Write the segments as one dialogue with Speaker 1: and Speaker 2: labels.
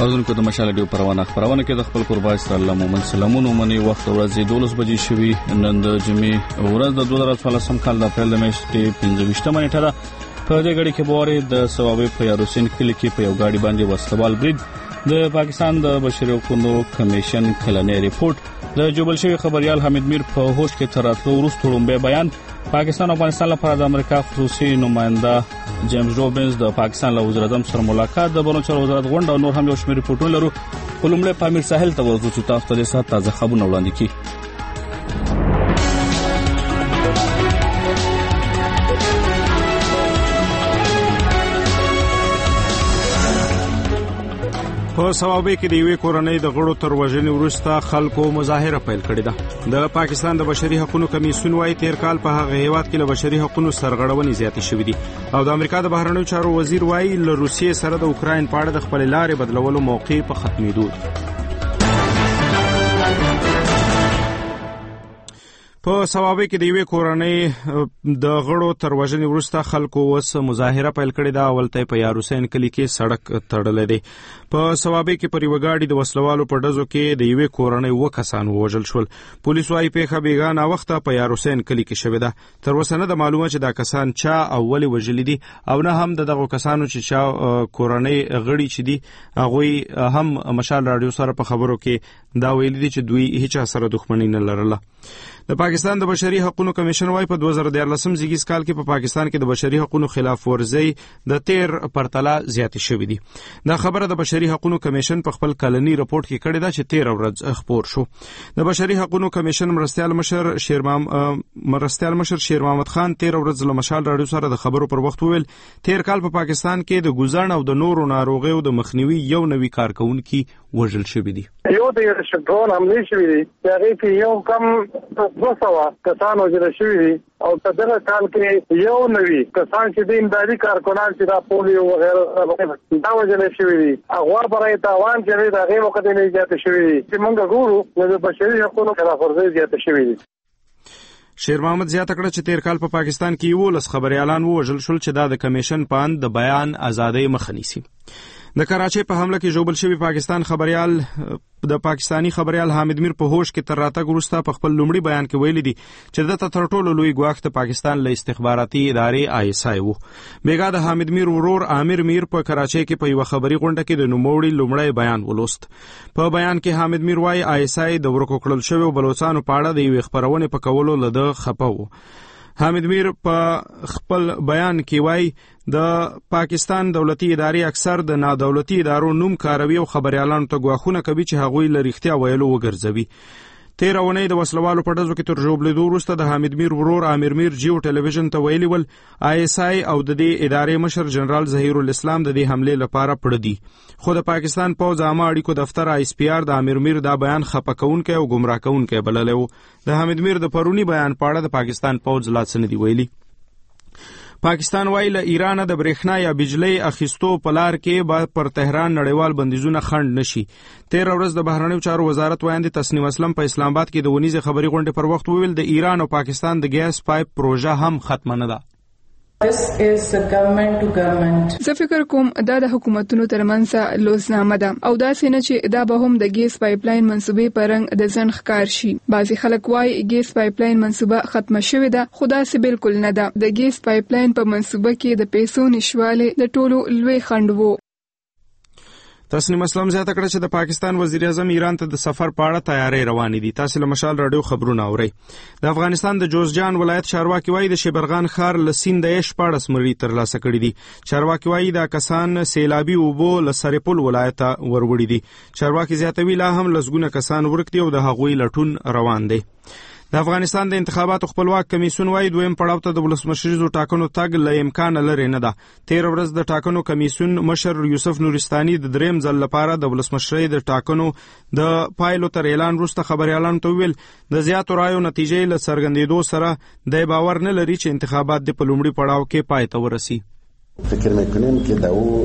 Speaker 1: اوردونکو د مشال ډیو پروانه خبرونه کې د خپل قربای صلی الله مومن سلامونه منی وخت ورځ 12 بجې شوي نن د جمعې ورځ د 2014 کال د اپریل میاشتې 15 نیټه ده. په دې غړي کې بواره د ثوابي په یاروسین کلی کې په یو گاډي باندې وسوال برید د پاکستان د بشري حقوقو کمیشن کلنې ریپورت د جوبل شوی خبريال حمید میر په هوش کې تراتلو وروسته لومبه بیان پاکستان او افغانستان لپاره د امریکا خصوصي نماینده جیمز روبنز د پاکستان له وزیر اعظم سره ملاقات د بهرنیو چارو وزارت غونډه او نور هم یو شمېر ریپورتونه لرو. په لومړی پامیر ساحل ته ورځو چې تاسو ته د تازه خبرونه وړاندې کړي.
Speaker 2: په ثوابي کې د یوې کورنۍ د غړو تر وژنې وروسته خلکو مظاهره پیل کړې ده. د پاکستان د بشري حقوقو کمیسیون وايي تیر کال په هغه هیواد کې له بشري حقوقو سرغړونې زیاتې شوې دي او د امریکا د بهرنیو چارو وزیر وايي له روسیې سره د اوکراین په اړه د خپل لارې بدلولو موقع په ختمېدو. په ثوابي کې د یوې کورنۍ د غړو تر وژنې وروسته خلکو وس مظاهره پیل کړې ده. اولته په یاروسین کلی کې سړک تړلې دی. په ثوابي کې پر یو گاډي د وسلوالو په ډزو کې د یوې کورنۍ 2 کسان وژل شول. پولیس وايي پیښه بیګانه وخت په یاروسین کلی کې شوې ده. تر اوسه نه د معلومه چې دا کسان چا اول وژل دي او نه هم دغه کسانو چې چا کورنۍ غړي چې دي هغه هم مشال رادیو سره په خبرو کې دا ویل دي چې دوی هیڅ سره دښمنی نه لرله. د پاکستان د بشري حقوقو کمیشن وايي په 2014 زیږیز کال کې په پاکستان کې د بشري حقوقو خلاف ورزي د 13 پرتله زیاتې شوې دي. دا خبره د بشري حقوقو کمیشن په خپل کلنی رپورت کې کړې ده چې 13 ورځ خبر شو. د بشري حقوقو کمیشن مرستیال مشر شیر محمد خان 13 ورځ له مشال رادیو سره د خبرو پر وخت ویل تیر کال په پاکستان کې د ګوزن او د نورو ناروغیو د مخنیوي یو نوي کارکونکي وژل شوی دي.
Speaker 3: یو د شډون حمله شوی دی هغه کې یو کم 200 کسان وژل شوی دي او په دغه کال کې یو نوي کسان چې د امدادي کارکونان چې د پولیو وغیرہ دا وژل شوی دي. هغه برای تاوان چې د هغه وخت نه زیات شوی دي چې موږ ګورو د بشري حقوقو خلاف ورزي زیات شوی دي.
Speaker 2: شیر محمد زیاته کړه چې تیر کال په پاکستان کې یو لس خبريالان وژل شول چې د کمیشن پاند د بیان ازادۍ مخه نیسي. د کراچۍ په حمله کې جوړل شوی پاکستان خبريال د پاکستانی خبريال حامد میر په هوش کې تر راتګ وروسته په خپل لومړي بیان کې ویلي دي چې د تر ټولو لوی ګواښ د پاکستان له استخباراتي ادارې ISI وو. بیګا د حامد میر ورور عامر میر په کراچۍ کې په یو خبري غونډه کې د نوموړي لومړی بیان ولوست. په بیان کې حامد میر وايي ISI د ورکو کړل شوی بلوچستان په اړه د یو خبرونه په کولو لده خپو. حامد میر په خپل بیان کې وايي د پاکستان دولتي ادارې اکثر د نادولتي ادارو نوم کاروي او خبريالانو ته غواخونه کوي چې هغوی لریختیا ویلو وګرځوي. 13 ونې د وسلوالو په ډزو کې تر ژوبلیدو وروسته د حامد میر ورور عامر میر جیو ټلویزیون ته ویلي ول ISI او د دې ادارې مشر جنرال ظهیر الاسلام د دې حمله لپاره پړ دي. خو د پاکستان پوز عامه اړیکو دفتر ISPR د عامر میر دا بیان خپکونکي او گمراه کونکي بللی وو. د حامد میر د پرونی بیان په اړه د پاکستان پوز لاڅ نه دی ویلي. پاکستان وايي له ایران د برېښنا یا بجلی اخیستو په لار کې پر تهران نړیوال بندیزونه خنډ نشي. 13 ورځ د بهرنیو چارو وزارت وایي تسنیم اسلم په اسلام آباد کې د ونیزه خبري غونډې پر وخت ویل د ایران او پاکستان د ګیس پایپ پروژه هم ختم نه ده.
Speaker 4: This is a government to government.
Speaker 5: زه فکر کوم دا د حکومتونو ترمنځ لوزنامه ده او دا څنګه چې دا به هم د ګیس پایپلاین منسوبې پرنګ د ځن ښکار شي. بعضي خلک وايي ګیس پایپلاین منسوبه ختمه شوې ده خو دا څه بالکل نه ده. د ګیس پایپلاین په منسوبه کې د پیسو نشواله د ټولو لوی خنډ وو.
Speaker 2: تسنیم اسلام زیاته کړه چې د پاکستان وزیر اعظم ایران ته د سفر په اړه تیاری روانې دي. تاسو له مشال رادیو خبرونه اورئ. د افغانستان د جوزجان ولایت چارواکي وايي د شبرغان ښار له سیند 14 مړي ترلاسه کړي دي. چارواکي وايي دا کسان سیلابي اوبو له سرپل ولایت وروړي دي. چارواکي زیاتوي لا هم لسګونه کسان ورک دي او د هغوی لټون روان دي. د افغانستان د انتخاباتو خپلواک کمیسیون وايي دویم پړاو ته د ولسمشریزو ټاکنو تګ له امکان لري نه ده. 13 ورځ د ټاکنو کمیسیون مشر یوسف نورستاني د دریم ځل لپاره د ولسمشری د ټاکنو د پایلو تر اعلان وروسته خبريالانو ته ویل د زیاتو رایو نتیجې له څرګندېدو سره د باور نه لري چې انتخابات د پلومړي پړاو کې پای ته ورسي.
Speaker 6: فکر میکنیم که در او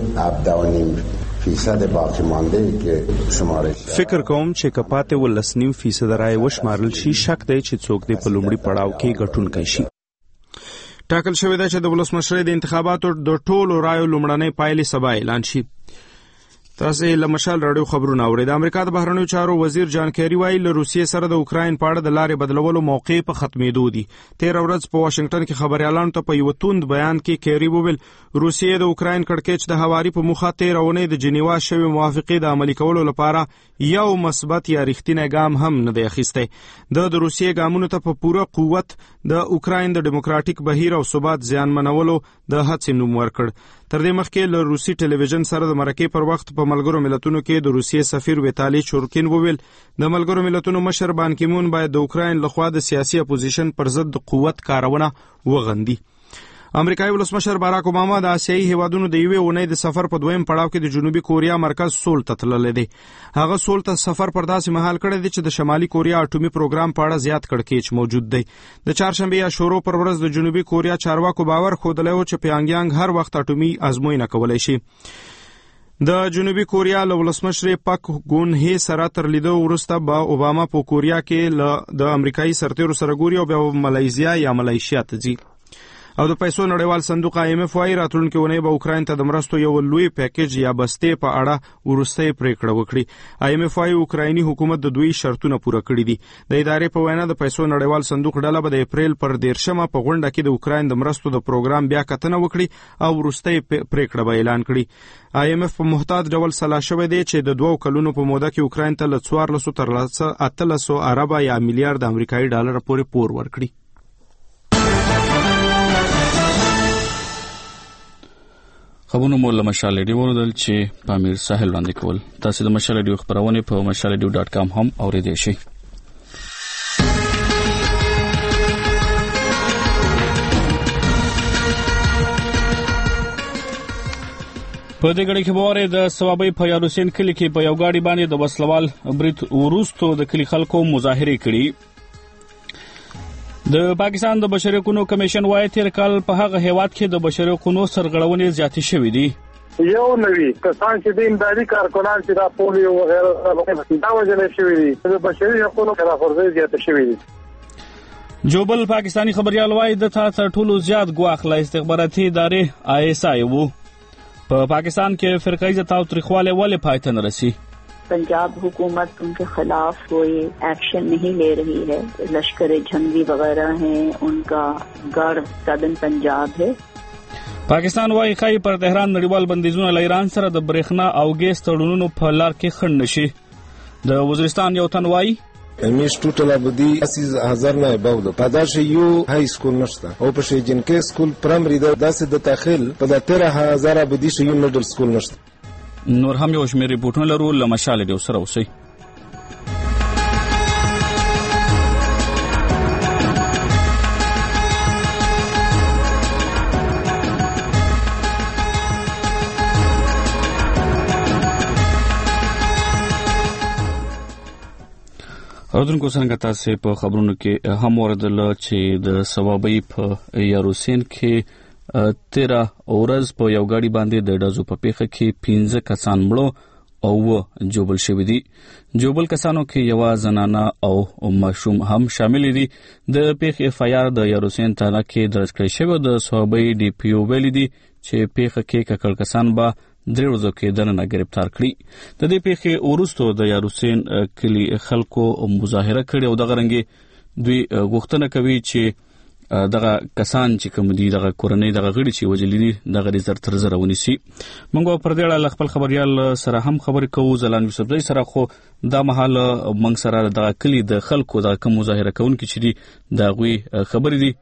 Speaker 6: 17.5% باقی مانده که شمارش
Speaker 2: فکر کوم چې کپاته ولسنیم فیصد رای وشمارل شي شک دی چې څوک د پلومړي پړاو کې ګټونکی شي. ټاکل شوی دی چې د ولسمشری د انتخاباتو د ټولو رایو لومړنۍ پایلې سبا اعلان شي. تاسو له مشال رادیو خبرونه اورئ. د امریکا د بهرنیو چارو وزیر جان کیری وایي له روسیې سره د اوکراین په اړه د لارې بدلولو موقع په ختمېدو دي. 13 ورځ په واشنگټن کې خبريالانو ته په یو توند بیان کې کیری وویل روسیې د اوکراین کړکېچ د هواري په مخه 13 اونۍ د جنیوا شوی موافقې د عملي کولو لپاره یو مثبت یا رښتینی ګام هم نه دی اخیستی. د روسیې ګامونو ته په پوره قوت د اوکراین د ډیموکراتیک بهیر او ثبات زیانمنولو د هڅې نوم ورکړ. تر دې مخکې له روسي ټلویزیون سره د مرکې پر وخت په ملګرو ملتونو کې د روسیې سفیر ویتالي چورکین وویل د ملګرو ملتونو مشر بان کی مون باید د اوکراین لخوا د سیاسي اپوزیشن پر ضد د قوت کارونه وغندي. امریکایي ولسمشر باراک اوباما د آسیایي هیوادونو د یوې اونۍ د سفر په دویم پړاو کې د جنوبي کوریا مرکز سول ته تللی دی. هغه سول ته سفر پر داسې مهال کړی دی چې د شمالي کوریا اټومي پروګرام په اړه زیات کړکېچ موجود دی. د چهارشنبې یا شورو پر ورځ د جنوبي کوریا چارواکو باور ښودلی و چې پیانګیانګ هر وخت اټومي ازموینه کولی شي. د جنوبي کوریا له ولسمشر پاک ګون هي سره تر لیدو وروسته به اوباما په کوریا کې د امریکایي سرتیرو سره ګوري او بیا ملایزیا یا ملایشیا ته ځي. او د پیسو نړیوال صندوق IMF وايي راتلونکي ونې به اوکراین ته د مرستو یو لوی پیکیج یا بستې په اړه وروستۍ پریکړه وکړي. IMF وايي اوکرایني حکومت د دوی شرطونه پوره کړي دي. د ادارې په وینا د پیسو نړیوال صندوق ډله به د اپریل پر 13 په غونډه کې د اوکراین د مرستو د پروګرام بیا کتنه وکړي او وروستۍ پریکړه به اعلان کړي. IMF په محتاط ډول سلا شوی دی چې د 2 کلونو په موده کې اوکراین ته له 1400 تر 1800 ارب یا میلیارډ امریکایي ډالر پورې پور ورکړي.
Speaker 1: خبرونه مو له مشال ریډیو ورودل چې په امیر ساحل وړاندې کول. تاسو د مشال ریډیو خبرونه په mashalradio.com هم اوریدئ شئ. په دې غړي کې واره د ثوابي په یاروسین کلی کې په یو گاډي باندې د وسلوال برید وروستو د کلی خلکو مظاهره کړي. د پاکستان د بشري حقوقو کمیشن وايي تیر کال په هغه هیواد کې د بشري حقوقو سرغړونې زیاتې شوې دي.
Speaker 3: یو نوی کسان چې د امدادي کارکونان چې دا پولیو وغیرہ دا وجنه شوې دي د بشري حقوقو خلافورزي زیاتې شوې دي.
Speaker 1: جوبل پاکستانی خبريال وايي د تر ټولو زیات ګواخ لا استخباراتي ادارې ISI وو. په پاکستان کې فرقه عزت او تاریخواله ولې پایته نه رسی.
Speaker 7: पंजाब हुकूमत उनके खिलाफ कोई एक्शन नहीं ले रही है. लश्कर जंगी वगैरह हैं, उनका गढ़ सदन पंजाब है.
Speaker 1: پاکستان وايي خای پر تهران نړیوال بندیزونه له ایران سره د برېښنا او ګیس تړونونو په لار کې خنډ نشي. د وزیرستان یو تن وايي
Speaker 8: امیش ټوټل ابدي 80000 نه باوله پداش یو های سکول نشته او په شي جنکه سکول پرایمري د داسې د داخل په 13000 ابدي شي مډل سکول نشته.
Speaker 1: نور هم یو شمېر ریپورټونه لرو له مشال ریډیو سره اوسئ. اوردونکو څنګه تاسو په خبرونو کې هم وردل چې د ثوابي په یاروسین کې 13 ورځ په یو گاډي باندې د ډازو په پیښه کې 15 کسان مړو او جوبل شوی دي. جوبل کسانو کې یو زنانه او ماشوم هم شامل دي. د پیښې FIR د یاروسین تاله کې درج کړی شوی د صوبې DPO ویلي دي چې پیښه کې ککړ کسان به 3 ورځې کې دننه گرفتار کړي. د دې پیښې وروسته د یاروسین کلی خلکو مظاهره کړې او دغه رنګ دوی غوښتنه کوي چې دغه کسان چې کوم دي دغه کورنۍ دغه غړي چې وجلې دي دغه زر تر زر ونیسي. موږ پر دې اړه خپل خبريال سره هم خبرې کوو. زلان یوسفزئی سره خو دا مهال موږ سره دغه کلی د خلکو د کوم مظاهره کوونکي چې دي دا غوي خبرې دي.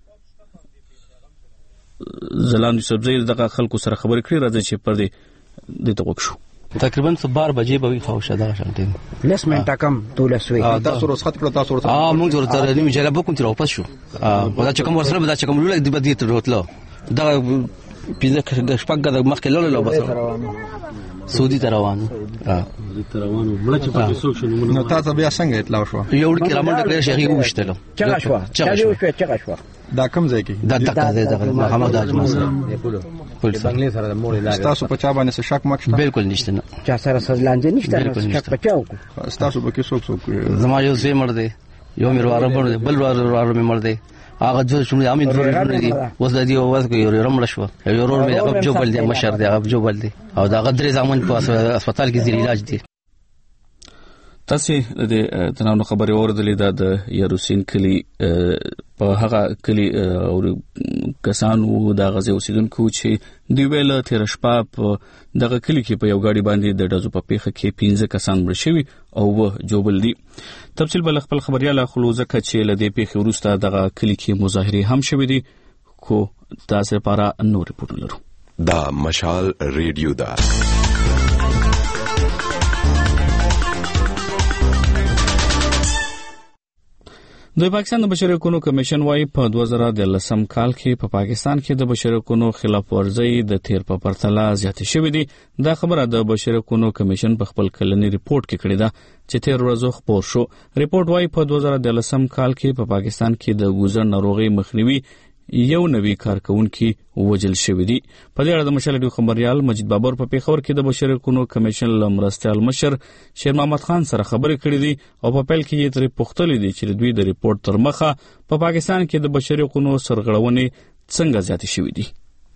Speaker 1: زلان یوسفزئی دغه خلکو سره خبرې کړې راځي چې پر دې ته وښو.
Speaker 9: تقریبا 12 بجې به وي خوښه دا شانتین
Speaker 10: لس منټه کم دولسوي
Speaker 8: تاسو رخصت کړو تاسو ورته
Speaker 9: موږ ورته نیمه جلا بکم تر واپس شو. دا چې کوم ورسره دا چې کوم لولای دی بدی تر وتلو دا پیځه شپږ د مخکې لولای بس سعودي ته روانو
Speaker 1: مړه چې په څو شنو
Speaker 8: نو تاسو بیا څنګه اطلاع شو؟
Speaker 9: یو ډیر رامنډ کړی شي وښتلو
Speaker 10: چغه شو
Speaker 8: دا کوم ځای کې
Speaker 9: دا محمد اجمل سره
Speaker 10: پولیس بنگلې سره د مور علاج
Speaker 8: تاسو په چا باندې شک مکشته؟
Speaker 9: بالکل نشته نه
Speaker 10: چا سره سزلانځ نشته شک په چاو
Speaker 8: تاسو به کې څوک
Speaker 9: زما یو زوی مړ دی یو مې وراره باندې بل وراره مې مړ دی هغه جو شومې امي درونه دي اوس د دې واز کو یو رمړ شو یو ورور مې هغه جوبل دی مشر دی هغه جوبل دی او دا غدري ځامن په هسپتال کې زیر علاج دي.
Speaker 1: تاسو د تناو خبري اوردلې د یاروسین کلی په هغه کلی او کسانو د غزي اوسیدونکو چې دی ویل تیر شپه په دغه کلی کې په یو غاډي باندې د ډزو په پیخه کې 15 کسان مړ شوي او جوبل دي. تفصیل بل خپل خبرياله خلوزکه چې لدې پیخه ورسته دغه کلی کې مظاهره هم شوې دي کو تاسو لپاره نور ریپورت لرو.
Speaker 11: دا مشال ریډیو دا
Speaker 1: د پاکستان د بشري حقوقو کمیشن وايي په 2013 کال کې په پاکستان کې د بشري حقوقو خلاف ورزي د تیر په پرتله زیاتې شوې دي. دا خبره د بشري حقوقو کمیشن په خپل کلنی ریپورت کې کړې ده چې تیر ورځو خبر شو. ریپورت وايي په 2013 کال کې په پاکستان کې د ګوزر ناروغي مخنیوي یو نوی کارکونکي وجل شوې دي. په دې اړه د مشال خبريال مجید بابر په پیښور کې د بشري حقوقو کمیشن لمرستیال مشر شیر محمد خان سره خبرې کړې دي او په پیل کې یې ترې پوښتنه دي چې دوی د ریپورت تر مخه په پاکستان کې د بشري حقوقو سرغړونې څنګه زیاتې شوې دي.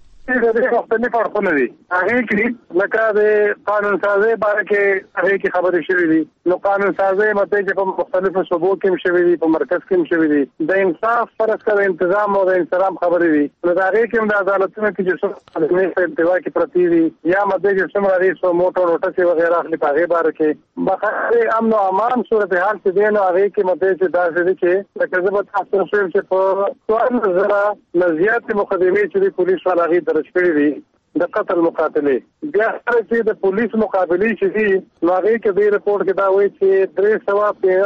Speaker 3: د مختلف اړخونه دي هغه کې لکه د قانون سازي باره کې هغه کې خبرې شوې دي. نو قانون سازي مته چې په مختلفو صوبو کې شوې دي په مرکز کې شوې دي د انصاف فرض کړ تنظیم او د احترام خبرې دي. نو دا هغه کې د عدالتونو کې چې څه په انتوا کې پرتی دي یا مته چې څومره ریسو موټر وټه وغیرہ خپل په هغه باره کې بخیر امن او امان صورتحال چې دین او هغه کې مته چې دا څه کې لکه زبر تاسو چې په څوار زرا نزيات مقدمه چې پولیس والا شکړي دي د قتل مقاتله بیا چې د پولیس مقابله شي نو هغه کې د ریپورت کې دا وایي چې 300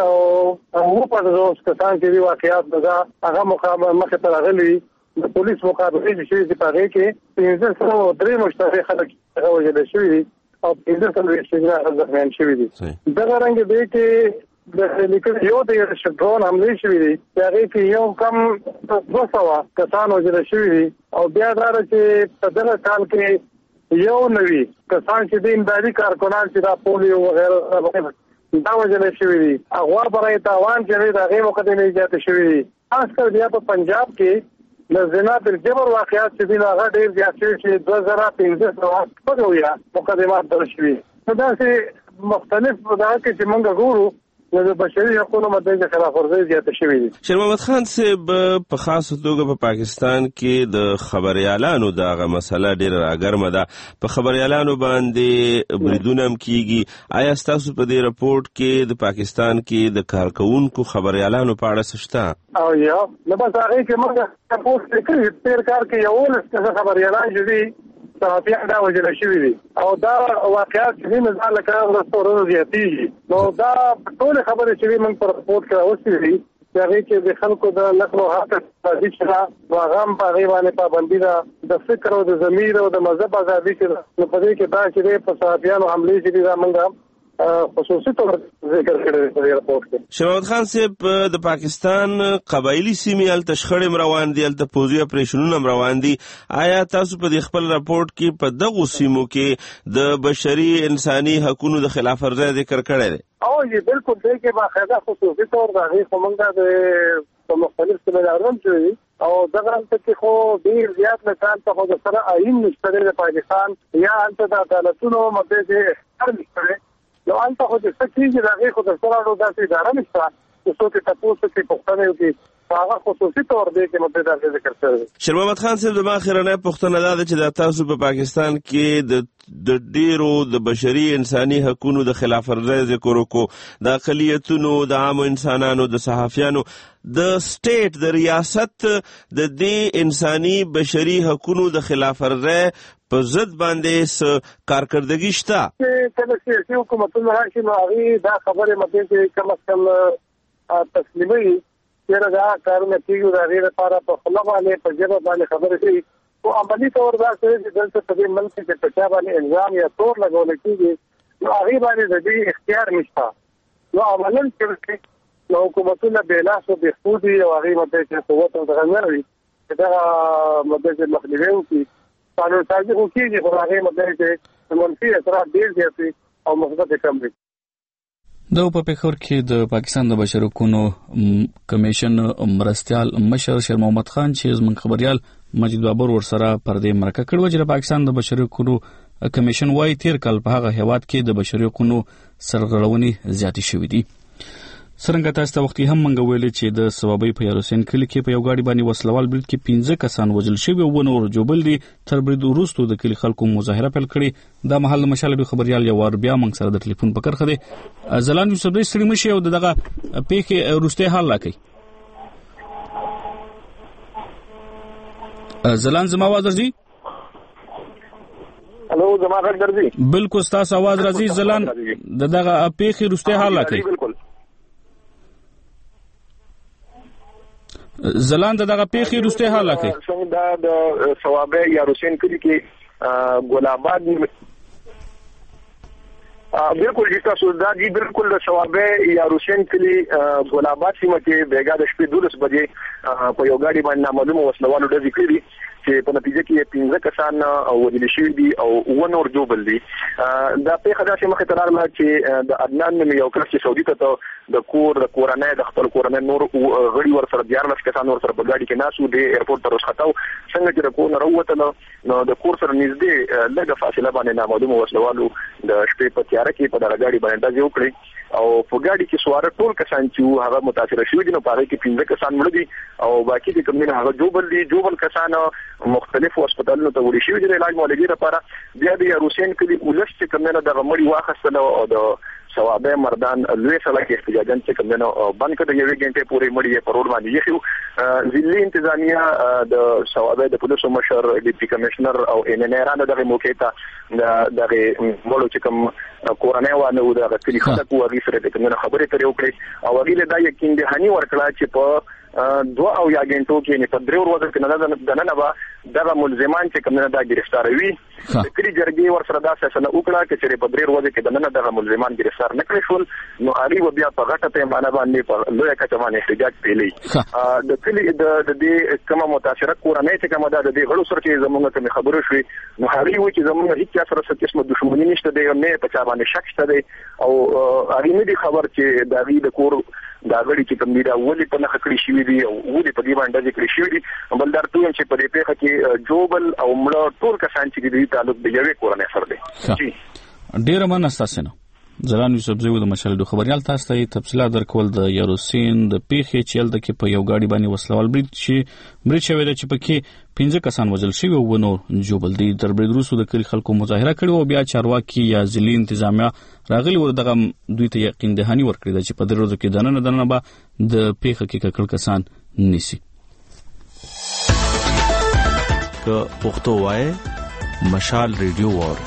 Speaker 3: او په دغه کسان چې واقعیات دا هغه مقابله مخه تر غلي د پولیس مقابله شي چې په هغه کې 303 مشترک خلک وژل شوي او 300 ځوانان شوي دي. دا رنګ دی چې د لیکل یو د شډرون حمله شوې دي چې هغه کې یو کم 200 کسان وژل شوي دي او بیا دا چې په دغه کال کې یو نوی کسان چې د امدادي کارکونان چې دا پولیو وغیرہ دا وژل شوي دي هغه برای تاوان چې د هغه مقدمه ایجاد شوې دي. خاص کر بیا په پنجاب کې د زنا بالجبر واقعات چې د هغه ډیر زیات شوي چې 2015 په ویا مقدمات درج شوي. دا چې مختلف دا چې موږ ګورو د بشري حقوقو مدني خلاف ورزي زیاته شوې دي.
Speaker 12: شیر محمد خان صاحب په خاصه توګه په پاکستان کې د خبريالانو دغه مسله ډیره راګرمه ده. په خبريالانو باندې بریدونه هم کیږي. آیا تاسو په دې رپورت کې د پاکستان کې د کارکونکو خبريالانو په اړه څه شته؟
Speaker 3: او یا نو بس هغه کې موږ رپورت وکړو تیر کار کې یو لږ خبريالان چې صحافیان دا وجل شوی دي او دا واقعات چې مثال لکه رستورانو زیاتېږي نو دا ټول خبرې چې موږ په رپورت کې راوستي دي چې هغه کې د خلکو د نقل او حق ازادي چې واغام په غیبانه پابندي ده د فکر او د ضمیر او د مذهب ازادي چې نو په دې کې دا چې په صحافیانو حمله چې دا موږ خصوصي طور ذکر کړی په رپورت کې.
Speaker 12: شیر محمد خان صاحب د پاکستان قبایلی سیمې ال تشخړم روان دي ال ته پوزي اپریشنونه روان دي. آیا تاسو په خپل رپورت کې په دغه سیمو کې د بشري انساني حقوقو د خلاف ورزي ذکر کړی دی؟
Speaker 3: او یې بالکل دی کې باقاعده خصوصي طور د هغه کومنګ د مختلف سیمینارونو چې او دغه څه خو ډیر زیات نشان ته خو د سره آئین نشته د پاکستان یا انت د عدالتونو مده چې هر نشته نو انت خو د سکیږي دغه خو د سره نو داسې اداره نشته چې څوک تاسو ته پوښتنه وکړي هغه خصوصي تور دی چې مده دا ذکر شوی.
Speaker 12: شیر محمد خان صاحب د ماخرنه پوښتنه ده چې د تاسو په پاکستان کې د ډیرو د بشري انساني حقوقو د خلاف ورزي ذکر وکړو د اقلیتونو د عام انسانانو د صحافیانو د سټیټ د ریاست د دې انساني بشري حقوقو د خلاف ورزي په ضد باندې کارکردګي شته
Speaker 3: چې کله چې حکومتونه راشي نو هغه دا خبره مته چې کم از کم تسلیمي چې دا کارونه کیږي دا غیر لپاره په خلا باندې په جبه باندې خبره کوي او عملی طور دا چې دلته په دې ملک کې په چا باندې الزام یا تور لګول کیږي نو هغه باندې د دې اختیار نشته. نو عملاً چې حکومتونه بلاس او بخودي او هغه مته چې قوت او غنري دا مده مخنیوي کوي قانون سازي کوي خو هغه مده چې منفي اثرات ډیر زیات او مثبت کم دي.
Speaker 1: د په پیښور کې د پاکستان د بشري حقوقو کمیشن مرستيال مشر شیر محمد خان چې زموږ خبريال مجید بابر ورسره پر دې مرکه کړو چې پاکستان د بشري حقوقو کمیشن وايي تیر کال په هغه هیواد کې د بشري حقوقو سرغړونې زیاتې شوې دي. څنګه تاسو ته وختي هم منګ ویلې چې د سوابي په یاروسین کلی کې په یو گاډي باندې وسلوال بریټ کې 15 کسان وژل شوي او نور جوبل دي. تر برید وروسته د کلی خلکو مظاهره پیل کړې. دا محل مشالبي خبريال یو ور بیا موږ سره د ټلیفون په کرخه دي. زلان یوسف دې ستړي مشي او دغه پیښه وروسته حل لاکي. زلان زما आवाज راځي؟
Speaker 3: هلو زما غږ درځي؟
Speaker 1: بالکل تاسو आवाज راځي. زلان دغه پیښه وروسته حل لاکي.
Speaker 3: بالکل
Speaker 1: زلان دغه پیښه وروسته حل لاکي.
Speaker 3: څنګه د ثوابه یا روسین کلی کې ګلاباد بالکل جستا سودا جی بالکل د ثوابه یا روسین کلی ګلاباد سیمه کې بیګا د شپې 12 بجې په یو گاډي باندې نامعلوم وسلوالو د ذکر دي چې په نتیجه کې 15 کسان وژل شوي دي او ونور جوبل دي. دا پیښه داسې مخې ته راغله چې د عدنان نومي یو کس چې سعودي ته د کورنۍ د خپل کورنۍ نور غړي ورسره 14 کسان ورسره په گاډي کې ناسو د ایرپورټ ته رسختاو. څنګه چې د کور نه راووتل نو د کور سره نږدې لږه فاصله باندې نامعلوم وسلوالو د شپې په تیاره کې په دغه گاډي باندې ډزې وکړې او په ګاډي کې سوار ټول کسان چې هغه متاثر شوي دي نو په هغه کې 15 کسان مړه دي او باقي د کوم نه هغه جوبل کسان مختلفو هسپتالونو ته وړي شوي دي د علاج معالجې لپاره. بیا د روسین کلی ولس چې کوم نه د غمړي واخیستل او د ثوابه مردان لوی سړک احتجاجن چې کوم نه بند کړ یوې غنټې پورې مړی په روډ باندې یخو. ضلعي انتظامیه د ثوابه د پولیسو مشر ډیپټي کمشنر او ان ان رانه دغه موقع ته دغه مړو چې کوم کورنۍ وانه و دغه کلی خلک وغي سره د کوم خبرې ترې وکړي او هغه له دا یقین دهاني ورکړه چې په 2 او یا غنټو کې نه په 3 ورځو کې نه نه به دغه ملزمان چې کوم نه دا گرفتار وي. د کلی جرګې ورسره دا فیصله وکړه چې په 3 ورځو کې نه دغه ملزمان گرفتار نه کړي شول نو اړي و بیا په غټه پیمانه باندې په لوی کچه باندې احتجاج پیلې. د کلی د دې کومه متاثره کورنۍ چې کومه د دې غړو سره چې زموږ ته خبرو شوي نو هغه و چې زموږ هیڅ سره څه قسمه دښمنی نشته دی نه په چا باندې شک شته دی او اړي نه دي خبر چې د غي د کور دا غړي چې کوم دی دا ولې په نخ کړی شوی دی او ولې په دې باندې ذکر شوی دی بل درته چې په دې پیښه کې جوبل او مړه ټول کسان چې دی تعلق د یوې کورنۍ سره دی.
Speaker 1: ډیر مننه تاسو نه زلان یوسف زوی د مشالدو خبريال تاسو ته تفصیلات درکول د یاروسین د پیښې چې یلته کې په یو گاډي باندې وسلوال برید شوی دی چې پکې 15 کسان وژل شوي او نور جوبل دي. تر برید وروسته د کلی خلکو مظاهره کړې او بیا چارواکي یا ضلعي انتظامیه راغلي ور دغه دوی ته یقین دهاني ورکړي چې په دې ورځو کې دنه به د پیښه کې ککړ کسان نيسي.
Speaker 13: که پښتو وای مشال ریډیو وار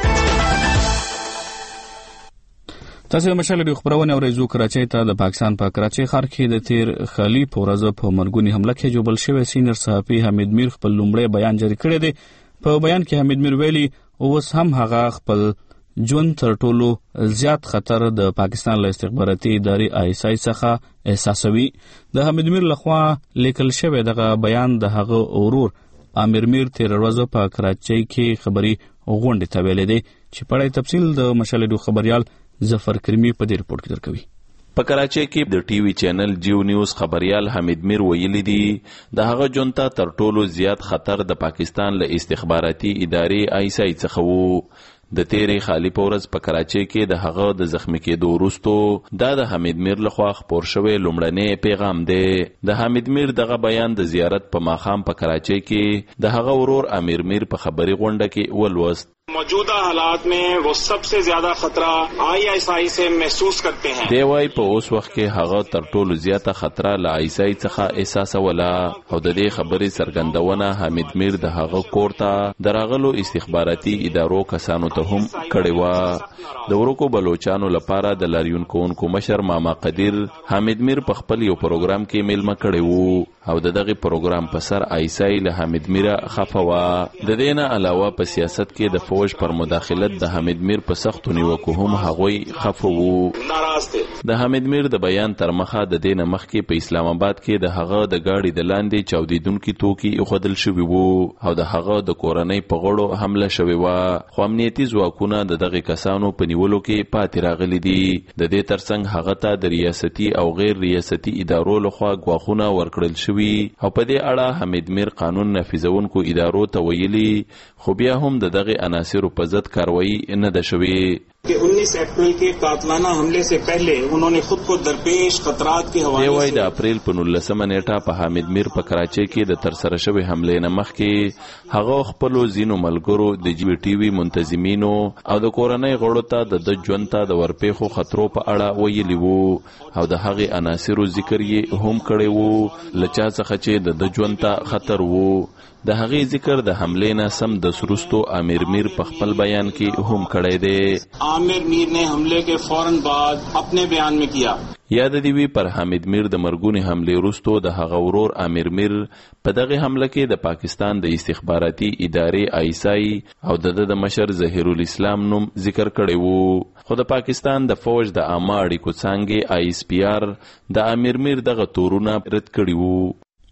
Speaker 1: تاسو د مشال ریډیو خبرونه اورئ. کراچۍ ته د پاکستان په کراچۍ ښار کې د تیر خالي په ورځ په مرګونی حمله کې جوبل شوی سینیئر صحافي حمید میر خپل لومړی بیان جاری کړی دی. په بیان کې حمید میر ویلي اوس هم هغه خپل ژوند تر ټولو زیات خطر د پاکستان له استخباراتي ادارې ISI څخه احساسوي. د حمید میر لخوا لیکل شوی دغه بیان د هغه اورور امیر میر تیر ورځ په کراچۍ کې خبري غونډه ته ویل دي چې په تفصیل د مشال ریډیو خبريال ظفر کریمی په دې رپورت کې درکوي.
Speaker 14: په کراچۍ کې د ټي وي چینل جیو نیوز خبريال حمید میر ویلي دي د هغه جونتا تر ټولو زیات خطر د پاکستان له استخباراتي ادارې ISI څخه وو. د تیرې خالی پورز په کراچۍ کې د هغه د زخمی کېدو وروسته دا د حمید میر لخوا خپور شوی لومړنی پیغام دی. د حمید میر دغه بیان د زیارت په ماښام په کراچۍ کې د هغه ورور امیر میر په خبري غونډه کې ولوست.
Speaker 15: मौजूदा हालात में वो सबसे ज्यादा खतरा ISI से महसूस करते हैं.
Speaker 14: دی وايي په اوس وخت کې هغه تر ټولو زیاته خطر له ISI څخه احساسوله او د دې خبرې څرګندونه حمید میر د هغه کور ته دراغلو استخباراتي ادارو کسانو ته هم کړې و. د ورکو بلوچانو لپاره د لاریون کوونکو مشر ماما قدیر حمید میر په خپل یو پروګرام کې میلمه کړی وو او دغه پروګرام په سر ISI له حمید میر خفوا. د دې نه علاوه په سیاست کې د فوج پر مداخلت د حمید میر په سختو نیوکو هم هغوی خفه وو. د حمید میر د بیان تر مخه د دین مخکې په اسلام آباد کې د هغه د گاډي د لاندې چاودیدونکو توکي خودل شوی وو او د هغه د کورنۍ په غړو حمله شوی و. خو امنیتي ځواکونه د دغه کسانو په نیولو کې پاتې راغلي دي. د دې ترڅنګ هغه ته د ریاستي او غیر ریاستي ادارو لخوا غواخونه ورکړل شوی او په دې اړه حمید میر قانون نافذونکو ادارو ته ویلي خو بیا هم د دغه عناصرو په ضد کاروایی نه ده شوې.
Speaker 15: कि 19 अप्रैल के कातलाना हमले से पहले उन्होंने खुद को दरपेश खतरात के हवाले से
Speaker 14: د اپریل په 19 نیټه په حمید میر په کراچۍ کې د ترسره شوی حمله نه مخکې هغه خپل زینو ملګرو د جی ټي وی منتظمینو او د کورنۍ غړو ته د ژوند ته د ورپېخو خطرو په اړه ویلي وو او د هغې عناصرو ذکر یې هم کړی وو لچا څخه چې د ژوند ته خطر وو. د هغې ذکر د حملې نه سم د سروستو امیر میر په خپل بیان کې هم کړی دی.
Speaker 15: आमिर मीर ने हमले के फौरन बाद अपने बयान में किया.
Speaker 14: یاد دی وی پر حمید میر د مرګونی حمله وروسته د هغه ورور امیر میر په دغه حمله کې د پاکستان د استخباراتي ادارې آیسای او د مشر ظهیر الاسلام نوم ذکر کړی وو. خو د پاکستان د فوج د عامه اړیکو څانګې آی اس پی آر د امیر میر دغه تورونه رد کړی وو.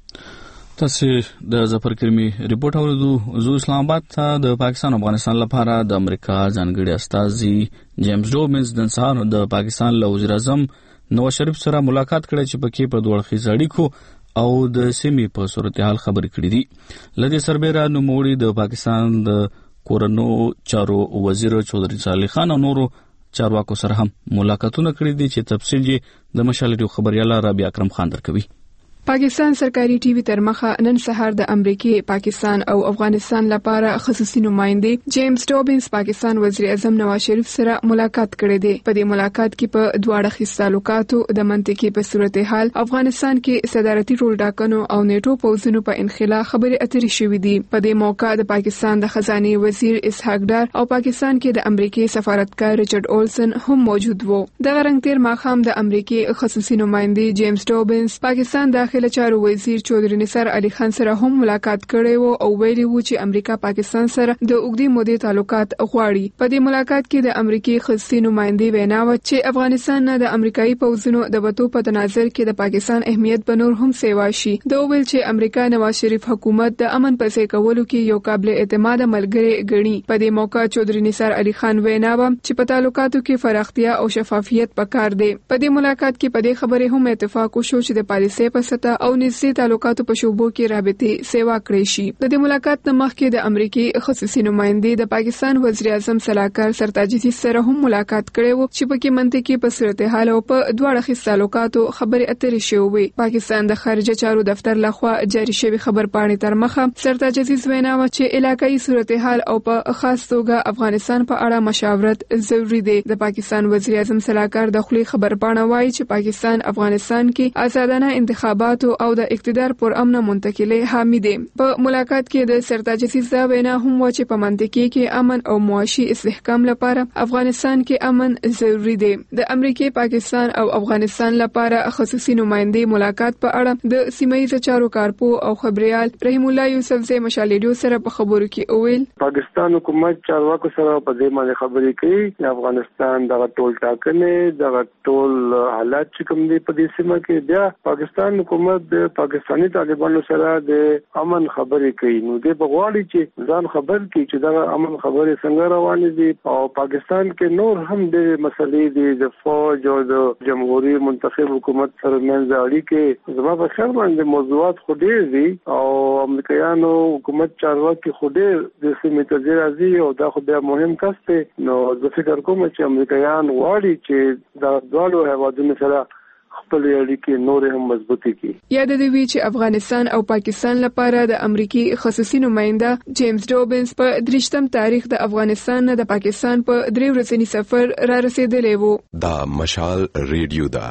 Speaker 1: تاسو د ظفر کرمی ریپورت اوریدو. زو اسلام آباد ته د پاکستان او افغانستان لپاره د امریکا ځانګړي استازي جیمز ډوبنز د سهار د پاکستان له وزیر اعظم نواز شریف سره ملاقات کړی چې پکې په دوه اړخیز اړیکو او د سیمې په صورتحال خبرې کړې دي. لدې سربېره نوموړي د پاکستان د کورنو چارو وزیر چودري صالح خان او نورو چارواکو سره هم ملاقاتونه کړې دي چې تفصیل یې د مشال ریډیو خبريال رابعه اکرم خان درکوي.
Speaker 5: پاکستان سرکاري ټي وي تر مخه نن سهار د امریکای، پاکستان او افغانستان لپاره خصوصي نماینده جیمز ډوبنز پاکستان وزیر اعظم نواز شریف سره ملاقات کړی دی. په دې ملاقات کې په دوه اړخیز تعلقاتو د منطقي په صورتحال، افغانستان کې صدارتي رول ټاکنو او نیټو پوځونو په انخلا خبرې اترې شوې دي. په دې موقع د پاکستان د خزانه وزیر اسحاق ډار او پاکستان کې د امریکای سفارتکار ریچارډ اولسن هم موجود وو. د غرنګ تیر ماخام د امریکای خصوصي نماینده جیمز ډوبنز پاکستان داخله چارو وزیر چودري نثار علي خان سره هم ملاقات کړی وو او ویلي وو چې امریکا پاکستان سره د اوږدې مودې تعلقات غواړي. په دې ملاقات کې د امریکای خصوصي نماینده ویناوه چې افغانستان نه د امریکایي پوځونو د وټو په تناظر کې د پاکستان اهمیت به نور هم سیوا شي. د ویل چې امریکا نواز شریف حکومت د امن پسې کولو کې یو قابل اعتماد ملګری ګڼي. په دې موقع چودري نثار علي خان ویناوه چې په تعلقاتو کې فراختیا او شفافیت پکار دی. په دې ملاقات کې په دې خبره هم اتفاق وشو چې د پالیسۍ په سطح او نږدې تعلقاتو په شوبو کې رابطې سیوا کړې شي. د دې ملاقات نه مخکې د امریکای خصوصي نماینده د پاکستان وزیر اعظم صلاحکار سرتاج عزیز سره هم ملاقات کړې وو چې په کې منطقي په صورتحال او په دوه اړخیز تعلقاتو خبرې اترې شوې. پاکستان د خارجه چارو دفتر لخوا جاری شوی خبر پاڼې تر مخه سرتاج عزیز ویناوه چې علاقايي صورتحال او په خاص توګه افغانستان په اړه مشاورت ضروری دی. د پاکستان وزیر اعظم صلاحکار د خپل خبر پاڼه وایي چې پاکستان افغانستان کې آزادانه انتخابات او د اقتدار پر امن منتقله حامی دی. په ملاقات کې د سرتاج عزیز دا وینا هم و چې په منطقه کې امن او معاشي استحکام لپاره افغانستان کې امن ضروری دی. د امریکای، پاکستان او افغانستان لپاره خصوصي نماینده ملاقات په اړه د سیمایي چارو کارپو او خبريال رحیم الله یوسف زئی مشالېډیو سره په خبرو کې اویل
Speaker 3: پاکستان حکومت چارواکو سره په دې باندې خبرې کوي چې افغانستان دغه ټول ټاکنې دغه ټول حالات چې کوم دي په دې سیمه کې بیا پاکستان حکومت د پاکستاني طالبانو سره د امن خبرې کوي. نو د بغواړي چې ځان خبر کړي چې دا امن خبرې څنګه روانې دي او پاکستان کې نور هم د مسلې دي د فوج او د جمهوریت منتخب حکومت سره منځ اړیکې زما په خیال باندې موضوعات خو ډېر دي او امریکایانو حکومت چارواکي خو ډېر د سیمې ته راځي او دا خو بیا مهم کس دی. نو زه فکر کوم چې امریکایان غواړي چې دا دواړو هیوادونو سره خپل اړیکې نور هم مضبوطې کړي.
Speaker 5: یاد دی وی چې افغانستان او پاکستان لپاره د امریکای خصوصي نماینده جیمز ډوبنز په 3 تاریخ د افغانستان نه د پاکستان په 3 ورځنی سفر را رسیدلی وو.
Speaker 11: دا مشال ریډیو دا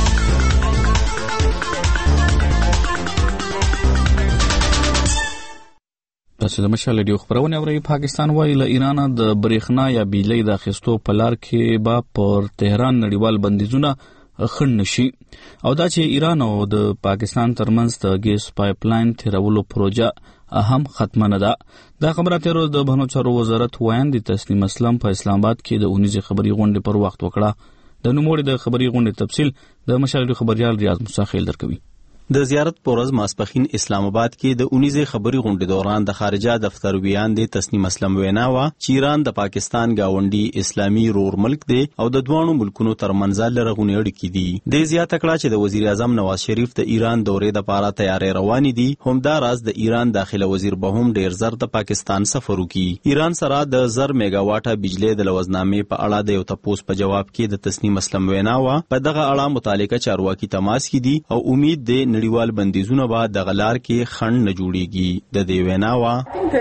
Speaker 1: تاسو د مشال ریډیو خبرونه اورئ. پاکستان وايي له ایران د برېښنا یا بجلی د اخیستو په لار کې به پر تهران نړیوال بندیزونه خنډ نشي او دا چې ایران او د پاکستان ترمنځ د ګیس پایپ لاین تیرولو پروژه هم ختمه نه ده. دا خبره تیر ورځ د بهرنیو چارو وزارت وایند تسنیم اسلام په اسلام آباد کې د اونیزه خبري غونډې پر وخت وکړه. د نوموړي د خبري غونډې تفصیل د مشال خبريال ریاض موسی خیل درکوي.
Speaker 16: د زیارت پورز ماسپخین اسلام آباد کې د 19 خبري غونډې دوران د خارجه دفتر ویاند تسنیم اسلام وینا وا چې ایران د پاکستان گاونډي اسلامي رور ملک دی او د دوانو ملکونو ترمنځ لرغونې اړیکې دي. د زیاته کړه چې د وزیر اعظم نواز شریف د ایران دورې د پاره تیارې روانې دي. همدا راز د ایران داخله وزیر به هم ډیر زر د پاکستان سفر وکړي. ایران سره د 1000 میگا واټه بجلی د لوزنامې په اړه د یو تپوس په جواب کې د تسنیم اسلام وینا وا په دغه اړه متعلقه چارواکي تماس کې دي او امید دی نړیوال بندیزونه بعد د غلار کې خنډ نه جوړيږي. د دې وینا وا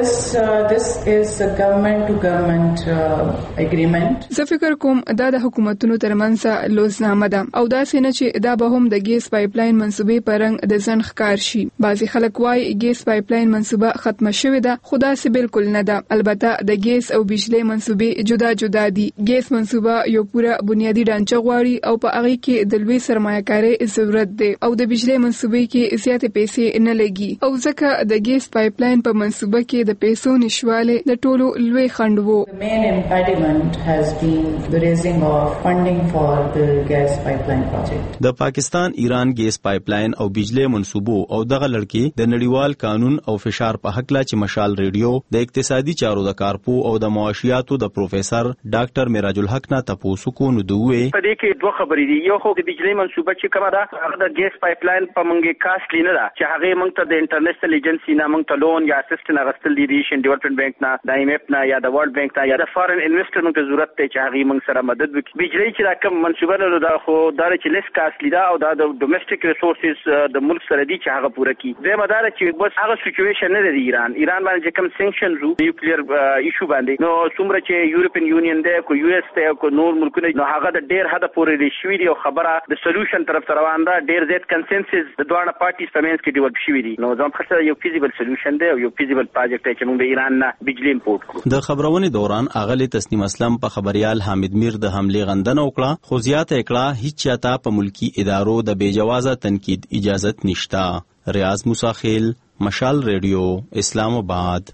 Speaker 4: this is a government to government agreement.
Speaker 5: زه فکر کوم دا د حکومتونو ترمنځ لوزنامه ده او دا څنګه چې دا به هم د ګیس پایپ لاین منسوبې پرنګ د ځن ښکار شي. بعضي خلک وايي ګیس پایپ لاین منسوبه ختمه شوې ده، خو دا څه بالکل نه ده. البته د ګیس او بجلی منسوبې جدا جدا دي. ګیس منسوبه یو پوره بنیادی ډانچه غواړي او په هغه کې د لوی سرمایه‌کاري ضرورت دی او د بجلی منسوبې کې زیاتې پیسې نه لګي او ځکه د ګیس پایپ لاین په منسوبه کې د پیسو نشواله د ټولو لوی خنډ وو.
Speaker 4: The main impediment has been the raising of funding for the gas pipeline project.
Speaker 16: د پاکستان ایران ګیس پایپ لاین او بجلی منسوبو او دغه لړکې د نړیوال قانون او فشار په حق لا چې مشال ریډیو د اقتصادي چارو د کارپو او د معاشياتو د پروفیسور ډاکټر میراج الحق نه تاسو کو نو دوی
Speaker 17: په دې کې دوه خبرې دي. یو خو د بجلی منسوبه چې کومه ده هغه د ګیس پایپ لاین په منګه کاسټلی نه ده چې هغه موږ ته د انټرنیشنل ایجنسی نه موږ ته لون یا اسسټنټ غستل دي ایشین ډیولپمنٹ بانک نه د ایم ایف نه یا د ورلد بانک نه یا د فارن انویسټر موږ ته ضرورت دی چې هغه موږ سره مدد وکړي. بجلی چې راکم منسوبه له دا خو دا چې لیس کاسټلی ده او دا د ډومېسټک ریسورسز د ملک سره دي چې هغه پوره کړي. د مدار چې بس هغه سچويشن نه دی ایران باندې کوم سانکشنز او نیوکلیر ایشو باندې نو څومره چې یورپین یونین دی کو یو اس ته کو نور ملکونه نو هغه د ډیر حد پورې دی شوی دی او خبره د سولوشن طرف ته روان ده. ډیر زیات کنسنسس د دوه پارټیز په منځ کې ډیولپ شوی دی. نو ځم خاصه یو فیزیبل سولوشن دی او یو فیزیبل پروجیکټ دی چې موږ د ایران نه بجلی امپورټ کړو.
Speaker 16: د خبرونې دوران اغلی تسنیم اسلام په خبريال حامد میر د حمله غندنه وکړه خو زیاته کړه هیڅ چاته په ملکی ادارو د بیجوازه تنقید اجازت نشتا. ریاض موسی خیل مشال ریډیو اسلام آباد.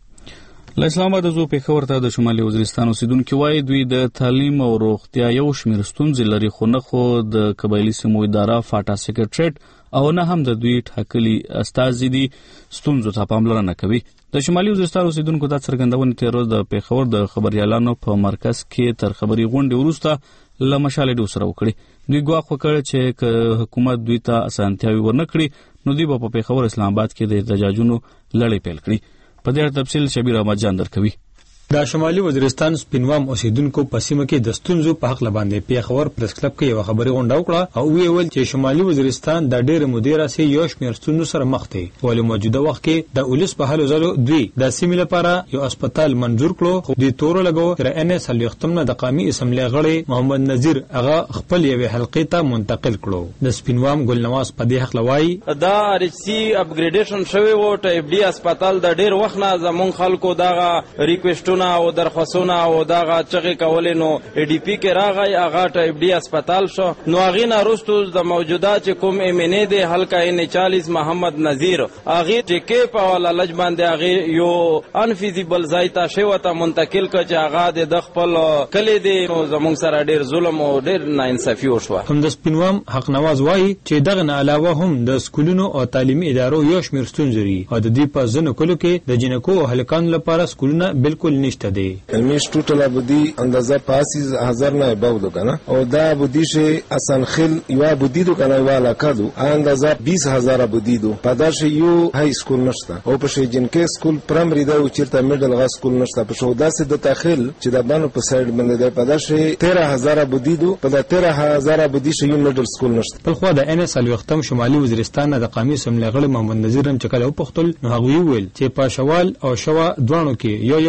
Speaker 1: اسلام آباد زو په خبر ته د شمالي وزیرستان اوسیدونکو وايي دوی د تعلیم او روغتیا یو شمېر ستونزې لري خو نه خو د قبایلی سمو اداره فاټا سیکریټریټ او نه هم د دوی ټاکلي استازي دي ستونزو ته پاملرنه کوي. د شمالي وزیرستان اوسیدونکو د څرګندونې تیر ورځ د پیښور د خبريالانو په مرکز کې تر خبري غونډې وروسته لمشال ډو سره وکړي. دوی ګواښ وکړ چې حکومت دوی ته اسانتیاوي ورنکړي نو دوی په پیښور اسلام آباد کې د احتجاجونو لړۍ پیل کړي. په دې تفصیل شبیر احمد جان درکوي.
Speaker 18: د شمالي وزیرستان سپینوام اوسیدونکو په سیمه کې د ستونزو په حق لباندې پیښور پریس کلب کې یو خبري غونډه وکړه او ویل چې شمالي وزیرستان د ډېر مدیره سي یو شمېر ستونزو سره مخ دي. ولې موجوده وخت کې د اولس په حالو زلو دوی د سیمې لپاره یو هسپتال منجور کړو خو د تور لګو تر ان اس الیختم د قومي اسمبلی غړي محمد نذیر هغه خپل یو حلقې ته منتقل کړو. د سپینوام ګلنواز په دې حق لوي
Speaker 19: دا ار ایچ سی اپګریډیشن شوی وو ټ اف ډي هسپتال د ډېر وخت نه زمون خلکو دغه ریکوېسټونه او درخواست او داغه چغې کولې نو ای ډی پی کې راغی هغه ټایپ ډي هسپتال شو نو هغه نه وروسته د موجوده چې کوم ایم ان ای دی حلقه ان 40 محمد نذیر هغه ټیکې په والا لج باندې هغه یو انفیزیبل ځای ته شوی ته منتقل کړ چې هغه د خپل کلی دی نو زموږ سره ډیر ظلم او ډیر ناانصافي وشوه.
Speaker 18: هم د سپینوام حق نواز وایي چې دغه نه علاوه هم د سکولونو او تعلیمي ادارو یو شمېر ستونزې لري او د دې په ځینو کلو کې د جنکو او هلکانو لپاره سکولونه بالکل نشته دي.
Speaker 8: میش ټوټل ابدي اندازه 5000 نه باودو کنه او دا ابدي شي اسن خل یو ابدي دو کنه والا کدو اندازه 20000 ابدي دو پداش یو های سکول نشته او په شي جنکه سکول پرایمري دا او چیرته میډل غا سکول نشته په شو داسې د تاخيل چې د بانو په سایډ باندې د پداش 13000 ابدي دو په 13000 ابدي شي میډل سکول نشته.
Speaker 18: په خو د ان اس الوختم شمالي وزیرستان د قومي اسمبلی غړي محمد نذیر هم چکل او پختل نو هغه ویل چې په شوال او شوا دوانو کې یو د صحت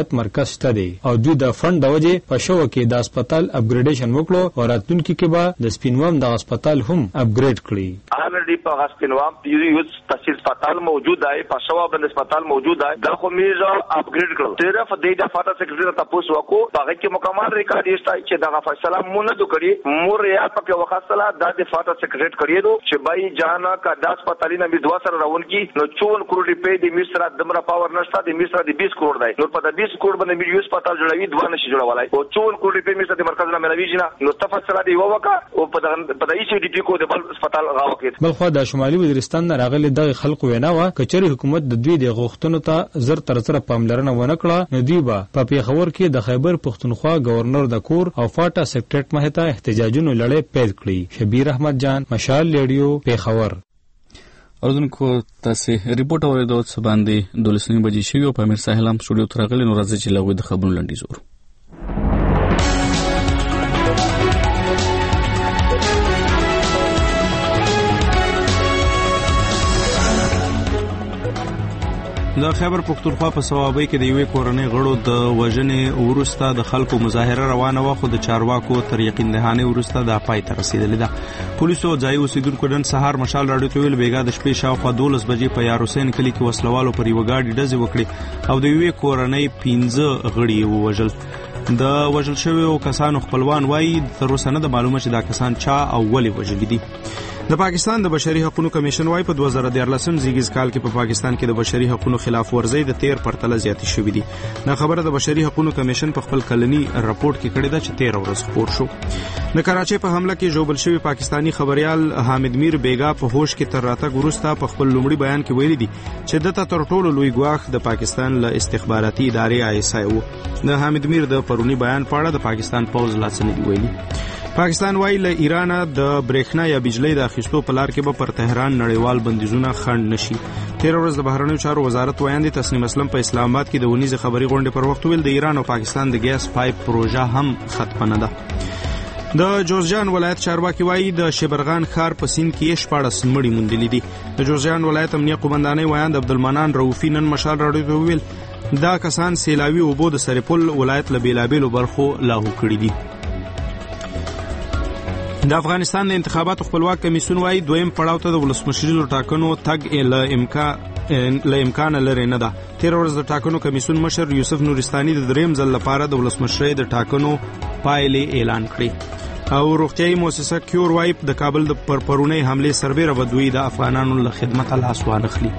Speaker 18: زیات مرکز شته دی او دوی د فند د وجې په شو کې د هسپتال اپګریډیشن وکړو او راتلونکي کې به د سپینوام د هسپتال هم اپګریډ کړي.
Speaker 20: آلریډي په سپینوام یو تحصیل هسپتال موجود دی، په شو باندې هسپتال موجود دی، دا خو میز اپګریډ کړل. صرف د دفاتر سیکریټری ته تاسو وکړو هغه کې مکمل ریکارډ یې چې دا فیصله مونږ نه کړی مور یا پکې وخاصله د دفاتر سیکریټری کړی چې بای جانا کا د هسپتالینه می دوا سره راون کی نو 54 کروڑ روپے د میسرا دمرا پاور نشته، د میسرا د 20 کروڑ دی، نو په د 20 کروڑ باندې می یو هسپتال جوړوي دوا نشي جوړولای او 54 کروڑ روپے میسرا د مرکز نه ملوي جنا نو تفصیل دی وکا او په د ای سی ډی پی کو د بل هسپتال غاو کې.
Speaker 18: بل خو د شمالي وزیرستان نه راغلي د خلکو وینا وا کچري حکومت د دوی د غوښتنو ته زر تر سره پاملرنه ونه کړه نو دوی به په پیښور کې د خیبر پښتونخوا گورنر د کور او فاټا سیکریټریټ مخې ته احتجاجونو لړۍ پیل کړي. شبیر احمد جان، مشال ریډیو، پیښور.
Speaker 1: اردوونکو تاسو ریپورت اوریدو څه باندې 12 بجې شوی او په امیر ساحل هم سټوډیو ته راغلی نو راځي چې لغوی د خبرونو لنډیز ورو.
Speaker 2: د خیبر پښتونخوا په صوابۍ کې د یوې کورنۍ غړو د وژنې وروسته د خلکو مظاهره روانه وه خو د چارواکو تر یقین دهانې وروسته د پای ته رسیدلې ده. پولیسو ځایي اوسیدونکو نن سهار مشال راډیو ته ویل بیګا د شپې شاوخوا 12 بجې په یار حسین کلي کې وسلوالو پر یوه ګاډي ډزې وکړې او د یوې کورنۍ 15 غړي یې ووژل. د وژل شویو کسانو خپلوان وایي تر اوسه نه ده معلومه چې دا کسان چا او ولې وژلي دي. د پاکستان د بشري حقوقو کمیشن وايي په 2014 زیږیز کال کې په پاکستان کې د بشري حقوقو خلاف ورزي د 13 پرتله زیاتې شوې دي. دا خبره د بشري حقوقو کمیشن په خپل کلنی راپورټ کې کړې ده چې 13 ورځ خبر شو. د کراچۍ په حمله کې جوړبل شوی پاکستانی خبريال حامد میر بیگا په هوش کې تر راتګ وروسته په خپل لومړي بیان کې ویلي دي چې دته تر ټولو لوی ګواښ د پاکستان له استخباراتي ادارې ISI وو. د حامد میر د پرونی بیان په اړه د پاکستان پوز لا څه نه دی ویلي. پاکستان وايي له ایران د برېښنا یا بجلی د اخیستو په لار کې به پر تهران نړیوال بندیزونه خنډ نشي. 13 ورځ د بهرنیو چارو وزارت وایي تسنیم اسلم په اسلام آباد کې د ونیزه خبري غونډې پر وخت ویل د ایران او پاکستان د ګیس پایپ پروژه هم ختمه نه ده. د جوزجان ولایت چارواکي وايي د شبرغان ښار په سیند کې 14 مړي موندلي دي. د جوزجان ولایت امنیه قومندانۍ وایي عبدالمنان روفي نن مشال راډیو ته ویل دا کسان سیلاوي اوبو د سرپل ولایت له بیلابیلو برخو لاهو کړي دي. د افغانستان د انتخاباتو خپلواک کمیسیون وايي دویم پړاو ته د ولسمشرۍ ټاکنو تګ له امکان لري نه ده. 13 ورځ د ټاکنو کمیسیون مشر یوسف نورستاني د دریم ځل لپاره د ولسمشرۍ د ټاکنو پایلې اعلان کړې او روغتيایي مؤسسه کیور وايي د کابل د پرپرونی حمله سربېره بدوي د افغانانو له خدمت لاس وانخلي.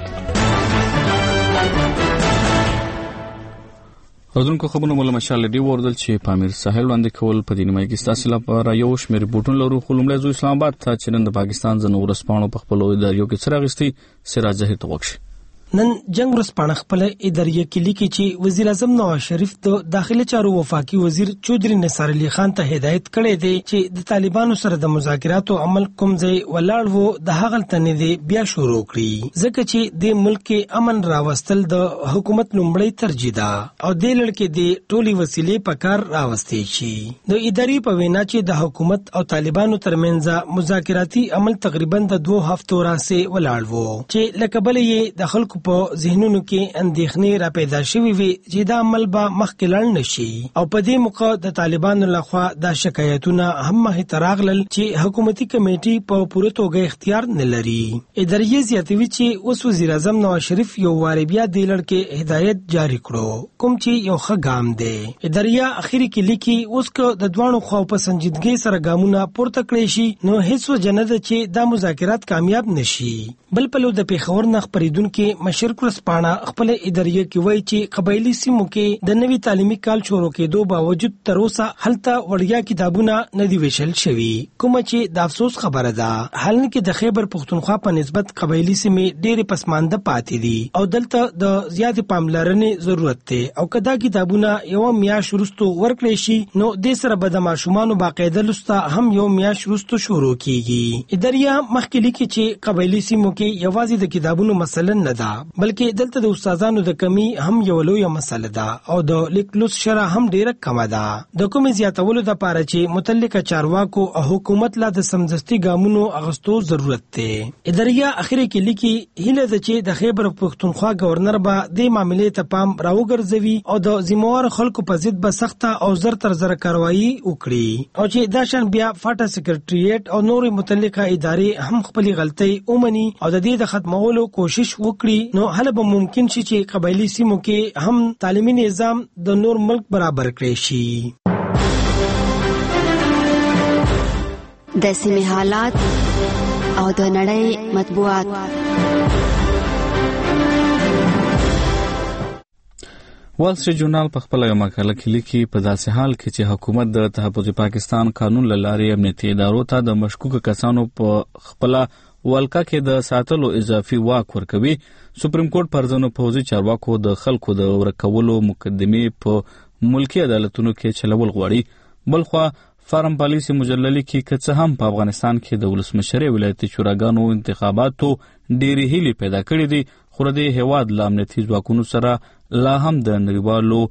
Speaker 1: اردوونکو خبرونه مولا مشال دی وردل چې په امیر ساحل باندې کول په دینمای کې ستاسو لپاره یو شمېر ریپورتونه لرو خو لومړی زو اسلام آباد ته چې نن د پاکستان ځنو ورسپانو په خپل اداریو کې څراغستي سراج ظاهر توقش
Speaker 21: نن جنگ ورسپانه خپل اداریه کې لیکي چې وزیر اعظم نواز شریف د داخلي چارو وفاقي وزیر چودري نثار علي خان ته هدایت کړی دی چې د طالبانو سره د مذاکراتو عمل کوم ځای ولاړ وو د هغه تنې دی بیا شروع کړي ځکه چې د ملک کې امن راوستل د حکومت لومړی ترجیح ده او د لړکې د ټولي وسیلې په کار راوستي شي. د اداري په وینا چې د حکومت او طالبانو ترمنځ مذاکراتي عمل تقریبا د 2 هفتو راځي ولاړ وو چې لکبل یې د خلکو په ذهنونو کې اندېښنې را پیدا شوې وي چې دا عمل به مخکې لاړ نشي او په دې موقع د طالبانو لخوا دا شکایتونه هم مخې ته راغلل چې حکومتي کمیټې په پوره توګه اختیار نه لري. اداریه زیاتوي چې اوس وزیر اعظم نواز شریف یو واری بیا د لړکې هدایت جاری کړو کوم چې یو ښه ګام دی. اداریه اخیری کې لیکي اوس که د دوانو خوا په سنجیدګۍ سره ګامونه پورته کړی شي نو هیڅ وجه نه ده چې دا مذاکرات کامیاب نشي. بل په لور د پیښور نه خبرېدونکو مشر ورسپانه خپل اداریه کې وایي چې قبایلی سیمو کې د نوي تعلیمي کال شروع کېدو باوجود تر اوسه هلته وړیا کتابونه نه دی ویشل شوي کوم چې د افسوس خبره ده. حالن کې د خیبر پښتونخوا په نسبت قبایلی سیمې ډېرې پسمانده پاتې دي او دلته د زیات پاملرنې ضرورت دی او کدا کتابونه یو میاشت وروسته ورکړل شي نو د سره به د ماشومان باقاعده لسته هم یو میاشت وروسته شروع کیږي. اداریه مخکې لیکي چې قبایلی سیمو کې یوازې د کتابونو مسله نه ده بلکې دلته د استادانو د کمی هم یو لوی مسله ده او د لیکلوس شرح هم ډیره کمه ده. د کومې زیاتولو لپاره چې متعلقه چارواکو او حکومت لا د سمدستي ګامونو اغستو ضرورت دی. اداریه اخر کې لیکي هیله ده چې د خیبر پښتونخوا گورنر به د معاملې ته پام راوګرځوي او د ذمہوار خلکو په ضد به سخته او زر تر زر کاروایی وکړي او چې دا شان بیا فاټا سکرټریټ او نور متعلقه ادارې هم خپل غلطۍ ومني او د دې د ختمولو کوشش وکړي، نو هله به ممکن شي چې قبایلی سیمو کې هم تعلیمي نظام د نور ملک برابر کړي شي.
Speaker 6: د سیمې حالات او د نړۍ مطبوعات.
Speaker 1: وال سټریټ جورنال په خپل یو مقاله کې لیکي په داسې حال کې چې حکومت د تحفظ پاکستان قانون له لارې امنیتي ادارو ته د مشکوکو کسانو په خپل ولکه کې د ساتلو اضافي واک ورکوي، سپریم کورټ پر ځینو پوځي چارواکو د خلکو د ورکولو مقدمې په ملکی عدالتونو کې چلول غواړي. بلخوا فارم پالیسي مجللی کې که څه هم په افغانستان کې د ولسمشرۍ ولایتي شوراګانو انتخاباتو ډېرې هیلې پیدا کړې دي، خو د هیواد له امنیتي ځواکونو سره لا هم د نړیوالو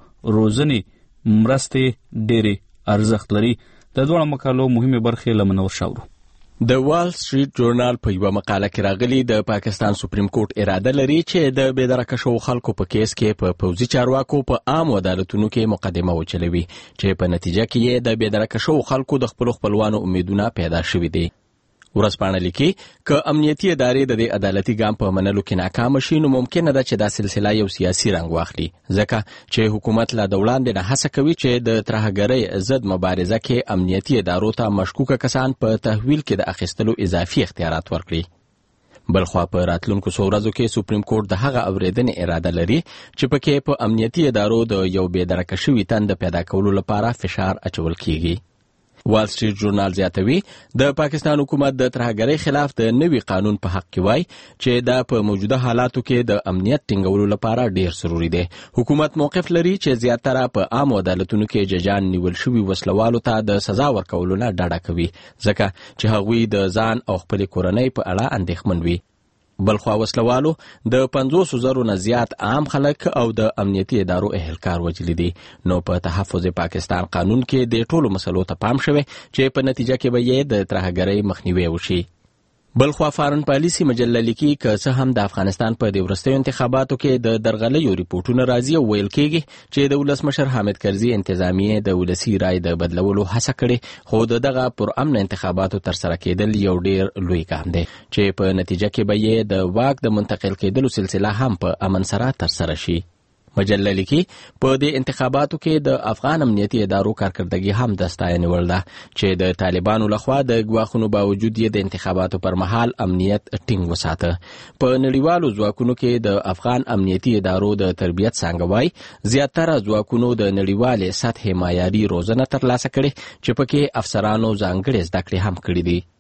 Speaker 1: روزنې مرستې ډېرې ارزښت لري. د دوه مقالو مهمه برخې لمنور شاورو.
Speaker 16: د وال سټریټ جورنال په یو مقاله کې راغلي د پاکستان سپریم کورټ اراده لري چې د بېدرکه شوو خلکو په کیس کې په پوځي چارواکو په عام عدالتونو کې مقدمه وچلوي، چې په نتیجه کې یې د بېدرکه شوو خلکو د خپل خپلوانو امیدونه پیدا شوي دي. ورځپاڼه لیکي که امنیتي ادارې د دې عدالتي ګام په منلو کې ناکامه شي، نو ممکنه ده چې دا سلسله یو سیاسي رنګ واخلي، ځکه چې حکومت لا د وړاندې نه هڅه کوي چې د ترهګرۍ ضد مبارزه کې امنیتي ادارو ته مشکوکه کسان په تحویل کې د اخیستلو اضافي اختیارات ورکړي. بلخوا په راتلونکو څو ورځو کې سپریم کورټ د هغه اورېدنې اراده لري چې پکې په امنیتي ادارو د یو بېدرکه شوي تند پیدا کولو لپاره فشار اچول کیږي. وال سټریټ جورنال زیاتوي د پاکستان حکومت د ترهګرۍ خلاف د نوي قانون په حق کې وایي چې دا په موجوده حالاتو کې د امنیت ټینګولو لپاره ډیر ضروري دی. حکومت موقف لري چې زیاتره په عام عدالتونو کې ججان نیول شوي وسلوالو ته د سزا ورکولو نه ډډه کوي، ځکه چې هغوی د ځان او خپل کورنۍ په اړه اندېښمن وي. بلخوا وسلوالو د 500,000 نه زیات عام خلک او د امنیتي ادارو اهلکار وجلی دي، نو په تحفظ پاکستان قانون کې د ټولو مسلو ته پام شوی چې په نتیجه کې به یې د ترهګرۍ مخنیوی وشي. بلخوا فارن پالیسي مجله لیکي که څه هم د افغانستان په د وروستیو انتخاباتو کې د درغلیو ریپورټونه راځي او ویل کېږي چې د ولسمشر حامد کرزي انتظامیې د ولسي رای د بدلولو هڅه کړې، خو دغه پرامن انتخاباتو ترسره کېدل یو ډیر لوی ګام دی چې په نتیجه کې به یې د واک د منتقل کېدلو سلسله هم په امن سره ترسره شي. مجله لیکي په دې انتخاباتو کې د افغان امنیتي ادارو کارکردګي هم د ستاینې وړ ده چې د طالبانو لخوا د ګواښونو باوجود یې د انتخاباتو پر مهال امنیت ټینګ وساته. په نړیوالو ځواکونو کې د افغان امنیتي ادارو د تربیت څانګه وایي زیاتره ځواکونو د نړیوالې سطحې معیاري روزنه ترلاسه کړې چې پکې افسرانو ځانګړې زده کړې هم کړې دي.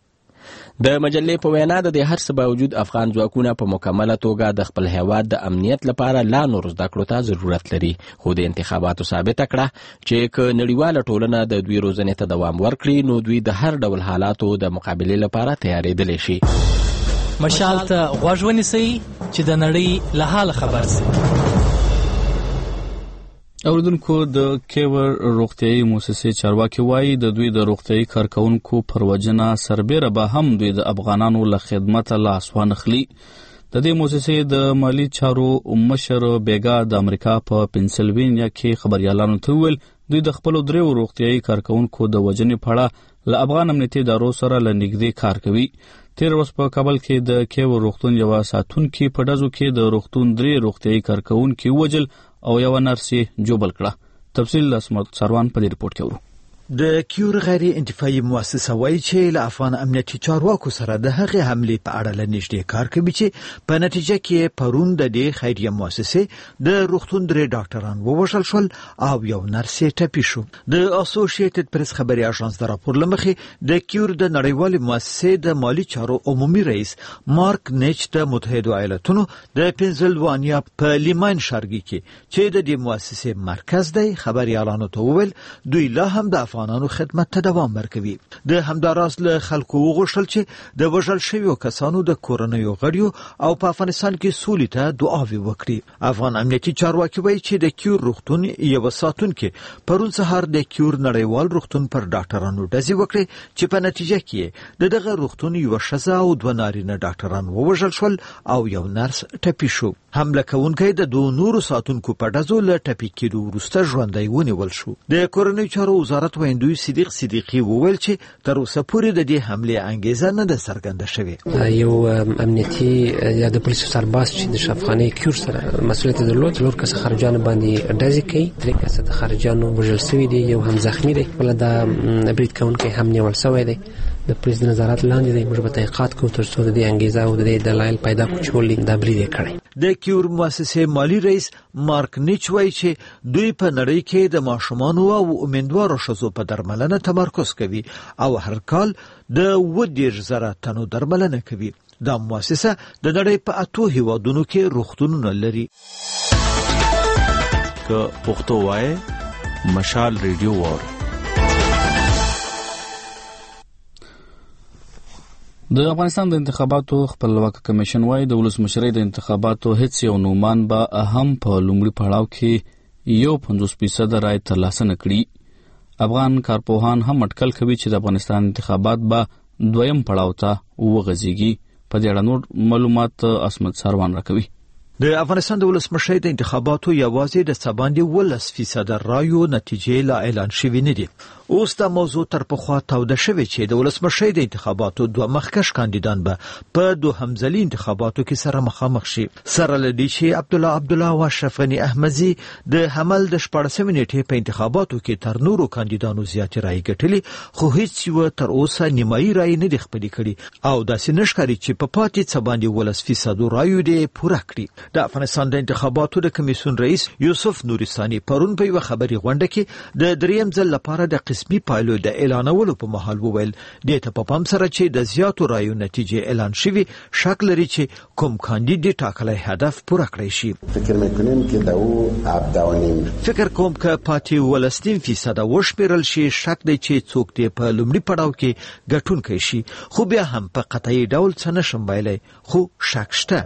Speaker 16: د مجلې په وینا د هر څه باوجود افغان ځواکونه په مکمله توګه د خپل هیواد د امنیت لپاره لا نور زده کړو ته ضرورت لري، خو د انتخاباتو ثابته کړه چې که نړیواله ټولنه د دوی روزنې ته دوام ورکړي، نو دوی د هر ډول حالاتو د مقابلې لپاره تیارېدلی شي.
Speaker 22: مشال ته غوږ ونیسئ چې د نړۍ له حاله خبر شئ.
Speaker 1: اوریدونکو د کیور روغتیايي مؤسسې چارواکي وایي د دوی د روغتیايي کارکونکو پر وجنه سربېره به هم دوی د افغانانو له خدمته لاس وانخلي. د دې مؤسسې د مالی چارو مشر بیګا د امریکا په پنسلوینیا کې خبريالانو ته ویل دوی د خپل دریو روغتیايي کارکونکو د وجنې په اړه له افغان امنیتي ادارو سره لنګدې کار کوي. تیر ورځ په کابل کې د کیور روغتون یو ساتونکي په ډزو کې د روغتون 3 روغتیايي کارکونکو وجل او یو نرسي جوبل کړه. تفصیل اسمت سروان په ریپورت کې ورو.
Speaker 23: د کیور غیر انتفاعي مؤسسه وایي چې له افغان امنیتي چارواکو سره د هغې حملې په اړه لنږدې کار کوي چې په نتیجه کې پرون د دې خیریه مؤسسې د روغتون 3 ډاکټران ووژل شول او یو نرس ټپي شو. د اسوسییټډ پریس خبري اژانس د راپور لمخې د کیور د نړیوالې مؤسسې د مالی چارو عمومي رئیس مارک نیچ د متحده ایالاتونو د پنسلوانیا په لیمان شارګي کې چې د دې مؤسسې مرکز دی خبريالانو ته وویل دوی لا هم د افغانانو خدمت ته دوام ورکوي. د همداراز له خلکو وغوښتل چې د وژل شویو کسانو د کورنیو غړیو او په افغانستان کې سولې ته دعاوې وکړي. افغان امنیتي چارواکي وایي چې د کیور روغتون یو ساتونکي پرون سهار د کیور نړیوال روغتون پر ډاکټرانو ډزې وکړې چې په نتیجه کې دغه روغتون یو ښځه او دوه نارینه ډاکټران ووژل شول او یو نرس ټپي شو. حمله کوونکی د دوه نورو ساتونکو په ډزو له ټپي کېدو وروسته ژوندی ونیول شو. د کورنیو چارو وزارت ویندوی صدیق صدیقي وویل چې تر اوسه پورې د دې حملې انګیزه نه ده څرګنده شوې.
Speaker 7: یو امنیتي یا د پولیسو سرباز چې د اشرف کیور سره مسؤلیت درلود، څلور کسه خارجان باندې ډزې کوي، درې کسه د خارجانو وژل شوي دي، یو هم زخمی دی، بل د برید کوونکی هم نیول شوی دی. د پولیس د نظارت لاندې دی. موږ به تحقیقات کوو تر څو د دې انګیزه او د دې دلایل پیدا کړو چې ولې دا برید یې کړی.
Speaker 23: د کیور مؤسسې مالی رئیس مارک نیچ وایي چې دوی په نړۍ کې د ماشومانو او امیندوارو ښځو په درملنه تمرکز کوي او هر کال د 20,000 تنو درملنه کوي. دا مؤسسه د نړۍ په 8 هیوادونو کې روغتونونه لري.
Speaker 13: که پښتو وای مشال ریډیو وار.
Speaker 1: د افغانستان د انتخاباتو خپلواکه کمیشن وايي د ولسمشرۍ د انتخاباتو هیڅ یو نومان به هم په لومړي پړاو کې 50% رای ترلاسه نه کړي. افغان کارپوهان هم اټکل کوي چې د افغانستان انتخابات به دویم پړاو ته وغځيږي. په دې اړه نور معلومات اسمت ساروان راکوي.
Speaker 23: د افغانستان د ولسمشرۍ د انتخاباتو یوازې د سباندې 10% رایو نتیجې لا اعلان شوې نه دي. اوس دا موضوع تر پخوا توده شوې چې د ولسمشرۍ د انتخاباتو دوه مخکښ کاندیدان به په دوهم ځلي انتخاباتو کې سره مخامخ شي. سره لدی چې عبدالله او اشرف غني احمدزي د حمل د 14 نیټې په انتخاباتو کې تر نورو کاندیدانو زیات رای ګټلي، خو هیڅ یو تر اوسه نیمایي رای نه دی خپل کړي او داسې نشکاري چې په پاتې سباندې 10% رایو دی پوره کړي. د افغانستان د انتخاباتو د کمیسیون رئیس یوسف نورستاني پرون په یو خبري غونډه کې د دریم ځل لپاره د قسمي پایلو د اعلانولو په مهال وویل د ته په پام سره چې د زیاتو رایو نتیجې اعلان شوي شک لري چې کوم کاندید ټاکلي هدف پوره کړی شي. فکر کوم که پاتې 13% وشمیرل شي شک دی چې څوک دې په لومړي پړاو کې ګټونکی شي، خو بیا هم په قطعي ډول څه نشم ویلی، خو شک شته.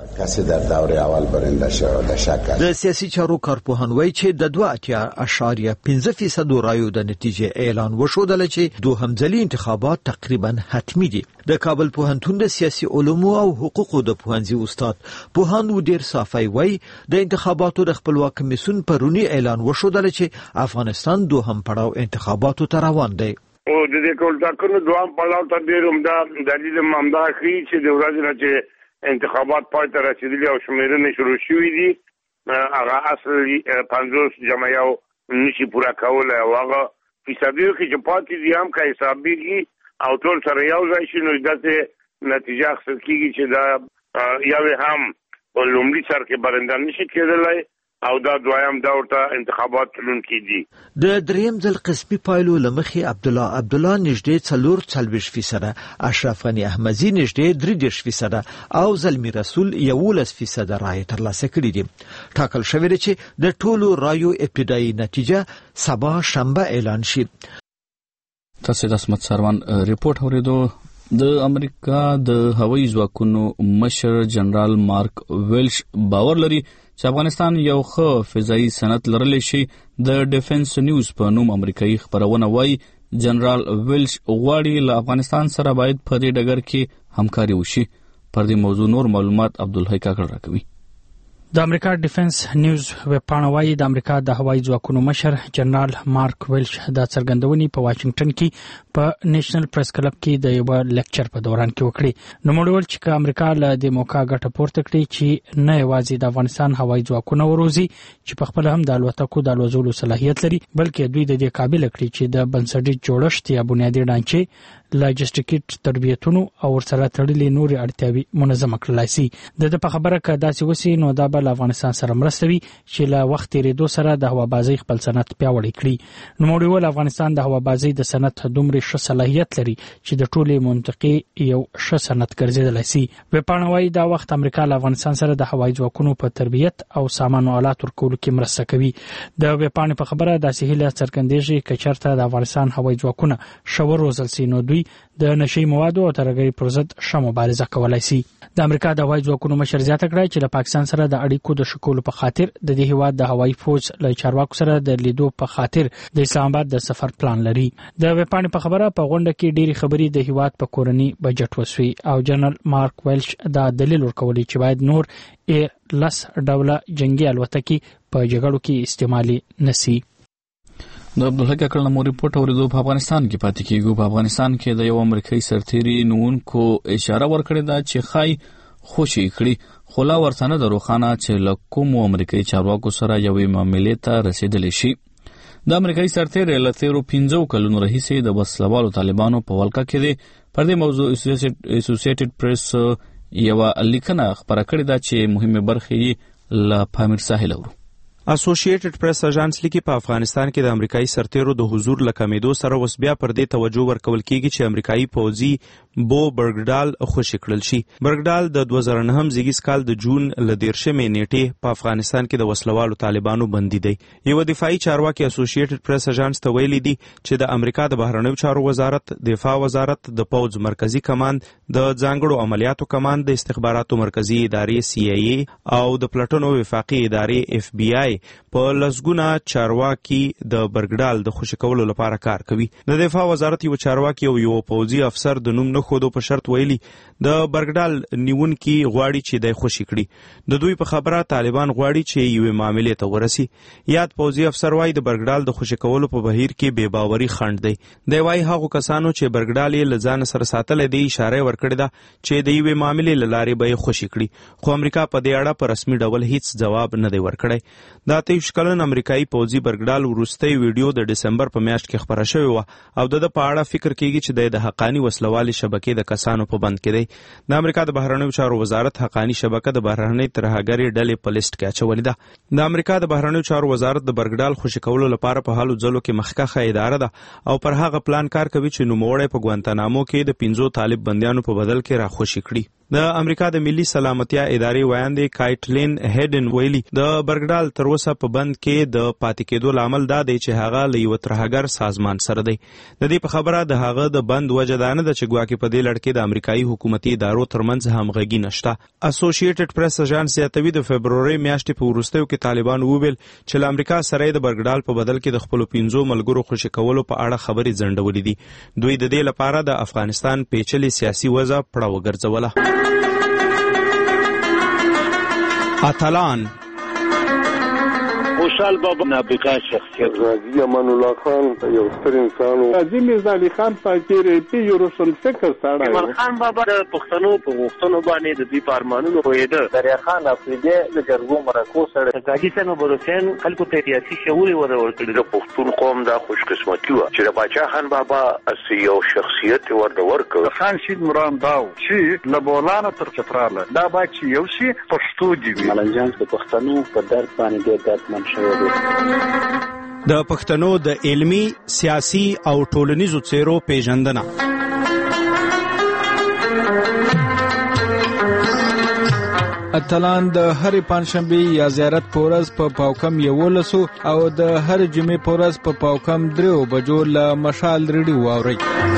Speaker 23: د سیاسي چارو کارپوهان وایي چې د 2.5% رایو د نتیجې اعلان وشودل چې دوهم ځلي انتخابات تقریبا حتمی دي. د کابل پوهنتون د سیاسي علومو او حقوقو د پوهنځي استاد پوهاند ودیر صافی وایي د انتخاباتو د خپلواک کمیسیون پرونی اعلان وشودل چې افغانستان دوهم پړاو انتخاباتو ته روان دی.
Speaker 9: او د دې کول تاکو دوهم پړاو ته ډیر عمده دلیل ممدا خي چې د ورځې نه چې انتخابات پای ته رسیدلي او شمیرنه شروع شوې دي، هغه اصلي 50 جمعیو نشي پورا کولای او هغه فیصدیو کې چې پاتې دي هم که حسابېږي او ټول سره یو ځای شي نو داسې نتیجه اخیستل کېږي چې دا یو هم په لومړي سر کې برنده نشي کېدلی او دا دویم دور ته انتخابات تلونکي دي.
Speaker 23: د دریم ځل قسمي پایلو له مخې عبدالله نږدې 44%، اشرف غني احمدزي نږدې 33% او زلمی رسول 11% رای ترلاسه کړي دي. ټاکل شوی دی چې د ټولو رایو ابتدایي نتیجه سبا شنبه اعلان شي.
Speaker 1: تاسو د اسمت ساروان ریپورت اوریدو. د امریکا د هوایي ځواکونو مشر جنرال مارک ویلش باور لري چې افغانستان یو ښه فضایي صنعت لرلی شي. د ډیفنس نیوز په نوم امریکایي خبرونه وایي جنرال ویلش غواړي له افغانستان سره باید په دې ډګر کې همکاري وشي. پر دې موضوع نور معلومات عبدالحی کاکړ راکوي.
Speaker 10: د امریکا ډیفنس نیوز ویبپاڼه وايي د امریکا د هوایي ځواکونو مشر جنرال مارک ویلش د څرګندونې په واشنگټن کې په نېشنل پریس کلب کې د یو لیکچر په دوران کې وکړي. نو موږ چې امریکا له د موقع ګټه پورته کړي چې نه یوازې د افغانستان هوایي ځواکونه وروزي چې په خپل هم د الوتکو د الوزولو صلاحیت لري، بلکې دوی د دې قابل کړي چې د بنسټیز جوړښت یا بنیادی ډانچې لاجستیکي تربیتونو او ورسره تړلې نورې اړتیاوي منظم کړلای شي. د په خبره کې داسې وسی نو دا بل افغانستان سره مرسته وي چې له وخت تیریدو سره د هوابازي خپل صنعت پیاوړی کړي. نو موږ افغانستان د هوابازي د صنعت دومره ښه صلاحیت لري چې د ټولې منطقې یو ښه صنعت ګرځیدلی شي. وپاڼوي دا وخت امریکا له افغانستان سره د هوایي ځواکونو په تربیت او سامان او آلات ورکولو کې مرسته کوي. د وپاڼې په خبره داسې هیله څرګندېږي چې چېرته د افغانستان هوایي ځواکونه ښه وروزل شي نو دوی د نشي موادو او ترهګرۍ پر ضد ښه مبارزه کولی شي. د امریکا د هوایي ځواکونو مشر زیاته کړه چې له پاکستان سره د اړیکو د ښه کولو په خاطر د دې هیواد د هوایي فوج له چارواکو سره د لیدو په خاطر د اسلام آباد د سفر پلان لري. د وپاڼې په خبره په غونډه کې ډېری خبرې د هیواد په کورنی بجټ وسوي او جنرال مارک ویلش دا دلیل ورکوي چې باید نور لس ډوله جنگي الوتکې په جګړو کې استعمالي نشي.
Speaker 1: د عبدالحق اکرم نمو ریپورت اوریدو په افغانستان کې پاتې کیږو. په افغانستان کې د یو امریکایي سرتیري نوونکو اشاره ورکړې ده چې خای خوشي کړي خو لا ورته نه ده روښانه چې له کومو امریکایي چارواکو سره یوې معاملې ته رسیدلی شي. د امریکایي سرتیري له تیرو 15 کلونو راهیسې د وسلوالو طالبانو په ولکه کې دی. پر دې موضوع اسوسییټډ پریس یو لیکنه خبره کړې ده چې مهمه برخه یې له پامیر ساحل ورو.
Speaker 2: اسوسییټډ پریس اژانس لیکي په افغانستان کې د امریکایي سرتیرو د حضور له کمیدو سره اوس بیا پر دې توجه ورکول کیږي چې امریکایي پوځي بو برګډال خوشي کړل شي. برګډال د 2009 زیږیز کال د جون ل 13 نیټې په افغانستان کې د وسلوالو طالبانو بندي دی. یو دفاعي چارواکي اسوسییټډ پریس اژانس ته ویلي دي چې د امریکا د بهرنیو چارو وزارت، دفاع وزارت، د پوځ مرکزی کمانډ، د ځانګړو عملیاتو کمانډ، د استخباراتو مرکزی ادارې CIA او د پلټنو وفاقي ادارې FBI په لسګونه چارواکي د برګډال د خوشی کولو لپاره کار کوي. د دفاع وزارت یو چارواکي او یو پوځي افسر د نوم نه خودو په شرط ویلي د برګډال نیونکي غواړي چې د خوشی کړي. د دوی په خبره طالبان غواړي چې یو معاملې ته ورسي. یاد پوځي افسر وايي د برګډال د خوشی کولو په بهیر کې بے باوري خند دی. دی وايي هغه کسانو چې برګډال یې لزان سره ساتل دي اشاره ورکړه ده چې د یو معاملې لاره به خوشی کړي. خو امریکا په دې اړه په رسمي ډول هیڅ جواب نه دی ورکړی. دا 23 کلن امریکایي پوځي برګډال وروستۍ ویډیو د دسمبر په میاشت کې خبره شوې و او د په اړه فکر کیږي چې د حقانی وسلوالي شبکې د کسانو په بند کې دی. د امریکا د بهرنیو چارو وزارت حقانی شبکه د بهرنۍ ترهګرۍ ډلې په لیست کې اچولې ده. د امریکا د بهرنیو چارو وزارت د برګډال خوشی کولو لپاره په حالو ځلو کې مخکخه اداره ده او پر هغه پلان کار کوي چې نوموړی په ګوانتانامو کې د 15 طالب بندیانو په بدل کې را خوشی کړي. د امریکا د ملي سلامتیا ادارې وایاندې کایټلین هیډن ویلي د برګډال تر اوسه په بند کې د پاتې کېدو لامل دا دی چې هغه له یو ترهګر سازمان سره دی. د دې په خبره د هغه د بند وجه دا نه ده چې ګواکې په دې لړ کې د امریکایي حکومتي ادارو ترمنځ همغږي نشته. اسوسییټډ پریس اژانس زیاتوي د فبرورۍ میاشتې په وروستیو کې طالبان وویل چې له امریکا سره د برګډال په بدل کې د خپلو 15 ملګرو خوشي کولو په اړه خبرې ځنډولې دي. دوی د دې لپاره د افغانستان پیچلې سیاسي وضع پړه وګرځوله. اتلان
Speaker 12: خوشحال بابا نابغه شخصیت
Speaker 3: غازی امان الله خان یو ستر انسان و غازی میرزا علي خان فقیر یو روشن فکر سره
Speaker 12: ایمان خان بابا د پښتنو په غوښتنو باندې د دې پارمانونو پوهېده.
Speaker 3: دریا خان افریدی د جرګو مرکو سره
Speaker 12: غازی سنوبر حسین خلکو ته سیاسي شعور ورکړي.
Speaker 20: د پښتون قوم دا خوشقسمتي و چې د باچا خان بابا اسی یو شخصیت ورکړ.
Speaker 3: خان شید مرام داو چې لبولانه تر چتراله دا باچ یو شي پښتو دی.
Speaker 12: ملنجان د پښتنو په درد باندې ډېر درد
Speaker 2: د پښتنو د علمی، سیاسي او ټولنیزو څیرو پیژندنه.
Speaker 14: اتلان د هرې پنځشنبې یا زیارت په ورځ په پاوکم 11 او د هر جمعې په ورځ په پاوکم 3 بجو له مشال ریډیو واوري.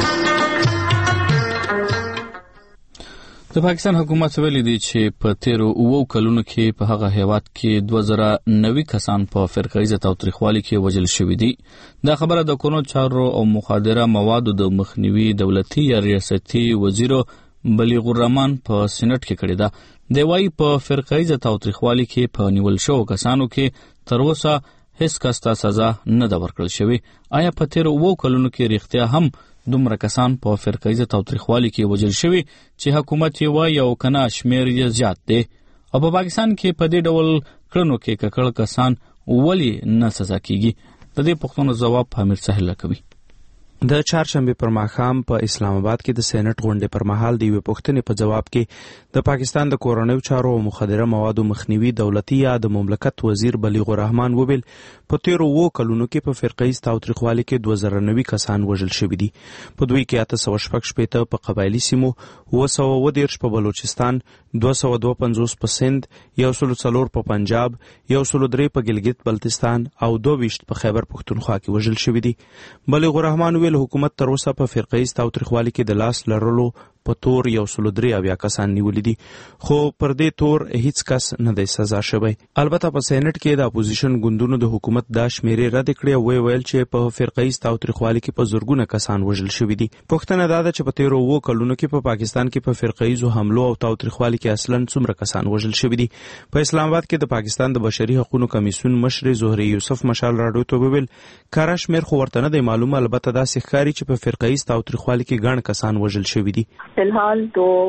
Speaker 1: د پاکستان حکومت ویلي دی چې په تیرو 9 کلونو کې په هغه هیواد کې 2090 کسان په فرقه تاوتریخوالي کې وژل شوي دي. دا خبره د کونو چارو او مخدره موادو د مخنیوي دولتي یا ریاستي وزیر بلیغ الرحمن په سېنات کې کړې ده. دی وايي په فرقه تاوتریخوالي کې په نیول شو کسانو کې تر اوسه هیڅ کس ته سزا نه ده ورکړل شوې. آیا په تیرو 9 کلونو کې رښتیا هم دومره کسان په فرقه تاوتریخوالي کې وژل شوي چې حکومت یې وايي او کنه شمیر یې زیات دی؟ او په پاکستان کې په دې ډول کړنو کې ککړ کسان ولې نه سزا کیږي؟ د دې پوښتنو ځواب امیر ساحل کوي.
Speaker 2: د چهارشنبه پر ماښام په اسلام آباد کې د سېنات غونډې پر مهال د یوې پوښتنې په جواب کې د پاکستان د کورنیو چارو او مخدره موادو مخنیوي دولتي یا د مملکت وزیر بلیغ الرحمن وویل په تیرو 2 کلونو کې په فرقه ایز تاوتریخوالي کې 2090 کسان وژل شوي دي. په دوی کې 816 په قبایلی سیمو، 210 په بلوچستان، 252 په سند، 104 په پنجاب، 103 په ګلګت بلتستان او 22 په خیبر پختونخوا کې وژل شوي دي. بلیغ الرحمن ویل حکومت تر اوسه په فرقه ایز تاوتریخوالي کې د لاس لرلو په تور 103 کسان نیولي دي، خو پر دې تور هیڅ کس نه دی سزا شوی. البته په سېنات کې د اپوزیشن ګوندونو د حکومت دا شمیرې رد کړې او ویل چې په فرقه ایز تاوتریخوالي کې په زرګونه کسان وژل شوي دي. پوښتنه دا ده چې په تیرو 2 کلونو کې په پاکستان کې په فرقه ایزو حملو او تاوتریخوالي کې اصلاً څومره کسان وژل شوي دي. په اسلام آباد کې د پاکستان د بشري حقوقو کمیسیون مشر زهري یوسف مشال راډیو ته وویل کاره شمیر خو ورته نه دی معلومه، البته دا ښکاري چې په فرقه ایز تاوتریخوالي کې ګڼ کسان وژل شوي دي.
Speaker 5: فلحال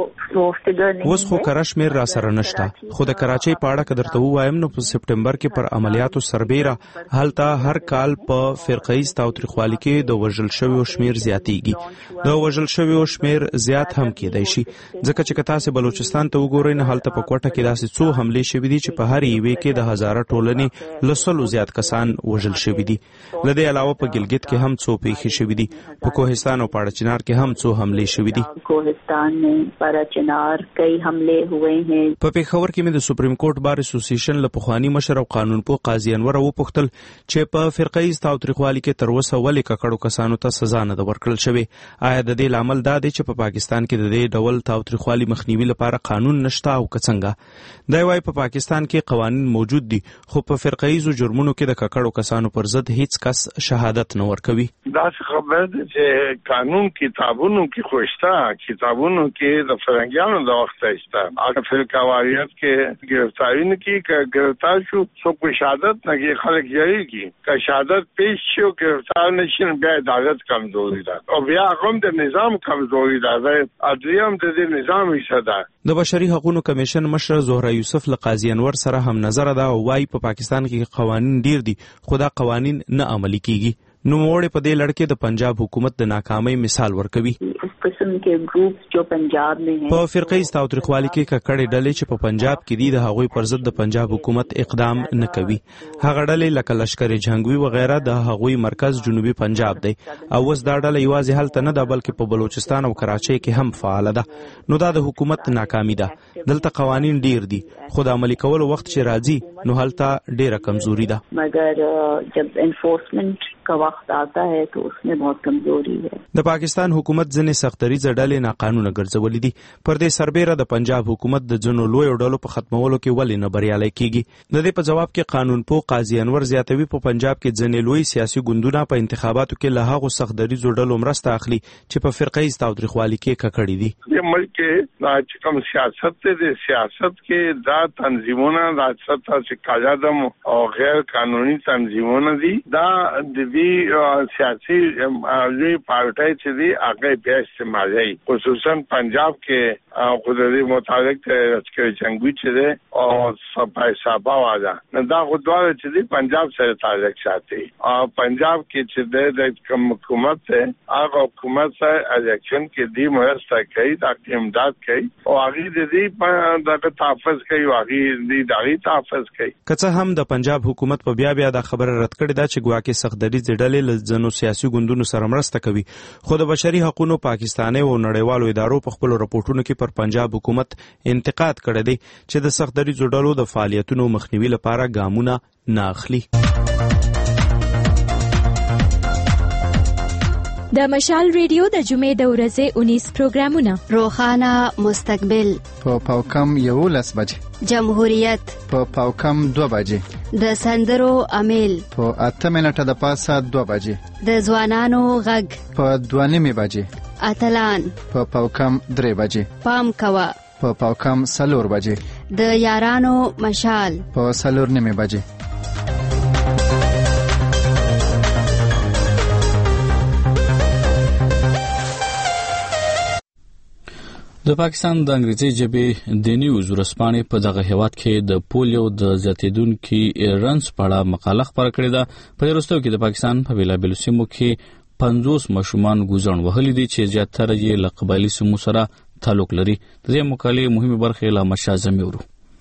Speaker 2: اوس خو کره شمیر را سره نشته، خو د کراچۍ په اړه که درته ووایم نو په سپټمبر کې پر عملیاتو سربیره هلته هر کال په فرقه ایز تاوتریخوالي کې د وژل شویو شمیر زیاتیږي. د وژل شویو شمیر زیات هم کېدای شي ځکه چې که تاسې بلوچستان ته وګورئ نو هلته په کوټه کې داسې څو حملې شوي دي چې په هر یوې کې د هزاره ټولنې له 100 زیات کسان وژل شوي دي. له دې علاوه په ګلګت کې هم څو پیښې شوي دي، په کوهستان او پاړه چنار کې هم څو حملې شوي دي.
Speaker 5: کوهستان में पारा चिनार कई हमले हुए हैं.
Speaker 2: په پیښور کې مې د سپریم کورټ بار اسوسییشن له پخوانی مشر او قانونپوه قاضي انور وپوښتل چې په فرقه ایز تاوتریخوالي کې تر اوسه ولې ککړو کسانو ته سزا نه ده ورکړل شوې. آیا د دې لامل دا دی چې په پاکستان کې د دې ډول تاوتریخوالي مخنیوي لپاره قانون نشته او څنګه؟ دا وايي په پاکستان کې قوانین موجود دي خو په فرقه ایزو جرمونو کې د ککړو کسانو پر ضد هیڅ کس شهادت نه ورکوي.
Speaker 9: دا خبره ده چې قانون کتابونو کې خوښتا کتابونو کې د فرنګیانو د وخت ایسته اګه فرقه واریت کې گرفتاری نه کی که گرفتار شو څو په شهادت نه کې خلک یې کی که شهادت پیش شو گرفتار نشین بیا عدالت کمزوري ده او بیا هم د نظام کمزوري ده ادریم د دې نظام حصہ ده.
Speaker 2: د بشري حقوقو کمیشن مشر زهرا یوسف له قاضي انور سره هم نظر ده او وايي په پاکستان کې قوانین ډیر دي خو دا قوانین نه عملي کیږي. نو موړې په دې لړ کې د پنجاب حکومت د ناکامۍ مثال ورکوي. په فرقه ایز تاوتریخوالي کې ککړې ډلې چې په پنجاب کې دي د هغوی پر ضد د پنجاب حکومت اقدام نه کوي. هغه ډلې لکه لشکر جنگوي وغیرہ د هغوی مرکز جنوبي پنجاب دی او اوس دا ډله یوازې هلته نه ده بلکې په بلوچستان او کراچۍ کې هم فعال ده. نو دا د حکومت ناکامي ده. دلته قوانین ډیر دي خو د عملي کولو وخت چې راځي نو هلته ډیره کمزوري ده.
Speaker 5: مګر جب انفورسمنٹ کا وقت آتا ہے تو اس میں بہت کمزوری ہے.
Speaker 2: د پاکستان حکومت ځنې سختریزه ډلې ناقانونه ګرځولې دي. پر دې سربیره د پنجاب حکومت د ځینو لویو ډلو په ختمولو کې ولې نه بریالی کیږي. د دې په جواب کې قانونپوه قاضي انور زیاتوي په پنجاب کې ځینې لوی سیاسي ګوندونه په انتخاباتو کې له هغو سختریزو ډلو مرسته اخلي چې په فرقه ایز تاوتریخوالي کې ککړې دي.
Speaker 9: د ملک کې چې کوم سیاست دی د سیاست کې دا تنظیمونه راځي چې کاجادم او غیر قانوني تنظیمونه دي دا د دې سیاسي لوی پارټي چې دی هغه بیا استعمالي خصوصا پنجاب کې خودي متعلق لشکر جنگوي چې دی او صفای صاحب والا دا خدواره چې دی پنجاب سره تعلق ساتي او پنجاب کې چې دی د حکومت ته هغه حکومت سره الیکشن کې دی مرسته کوي د امداد کوي او هغه د دې د تحفظ کوي او هغه د دغه تحفظ کوي.
Speaker 2: که څه هم د پنجاب حکومت په بیا د خبره رد کړې ده چې ګواکې سختدریز ډلې له ځینو سیاسي ګوندونو سره مرسته کوي خو د بشري حقوقو پاکستاني او نړیوالو ادارو په خپل راپورټونو کې پر پنجاب حکومت انتقاد کړی دی چې د سختدریز ډلو د فعالیتونو مخنیوي لپاره ګامونه نه اخلي.
Speaker 11: د مشال ریډیو د جمعې د ورځې 19 پروګرامونه
Speaker 6: روخانه مستقبل
Speaker 15: په پاوکم 11 بجې،
Speaker 6: جمهوریت
Speaker 15: په پاوکم 2 بجې،
Speaker 6: د سندرو امیل
Speaker 15: په 8 منټه د پاسه 2 بجې،
Speaker 6: د ځوانانو غږ په
Speaker 15: 2:30 بجې،
Speaker 6: اتلان
Speaker 15: په پاوکم 3 بجې،
Speaker 6: پام کوا
Speaker 15: په پاوکم 4 بجې،
Speaker 6: د یارانو مشال
Speaker 15: په 4:30 بجې.
Speaker 1: د پاکستان د انګریزي ژبې د نیوز ورځپاڼې په دغه هیواد کې د پولیو د زیاتیدونکو رنځ په اړه مقاله خپاره کړې ده. په وروستیو کې د پاکستان په بیلابیلو سیمو کې 50 ماشومان ګوزڼ وهلي دي چې زیاتره یې له قبایلي سیمو سره تعلق لري. د دې مقالې مهمه برخه له مشازمي ورو.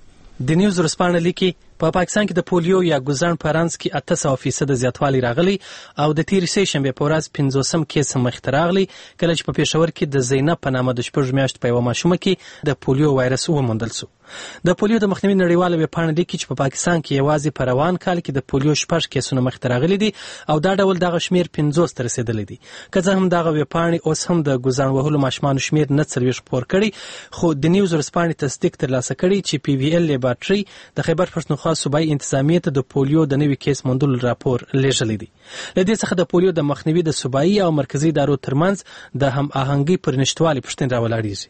Speaker 22: د نیوز ورسپانه لیکي په پاکستان کې د پولیو یا ګوزڼ په رانس کې 800% زیاتوالی راغلی او د تیر سه شنبه په ورځ 50 کیس مخ ته راغلی کله چې په پېښور کې د زینب په نامه د شپږ میاشت په یو ماشومه کې د پولیو وایرس وموندل شو. د پولیو د مخنیوي نړیواله ویبپاڼه لیکي چې په پاکستان کې یوازې په روان کال کې د پولیو 6 کیسونه مخ ته راغلي دي او دا ډول دغه شمیر 50 ته رسیدلی دي. که څه هم دغه ویبپاڼه اوس هم د ګوزڼ وهلو ماشومانو شمیر نه څلويخ خبر کړي خو د نیوز ورسپانه تصدیق ترلاسه کړي چې پی وی ال لیبارټری د خیبر پښتونخوا صوبایي انتظامیه ته د پولیو د نوي کیس موندلو راپور لیږلی دی. له دې څخه د پولیو د مخنیوي د صوبایي او مرکزی ادارو ترمنځ د هم آهنګي پر نشټوالي پښتون راولاړیږي.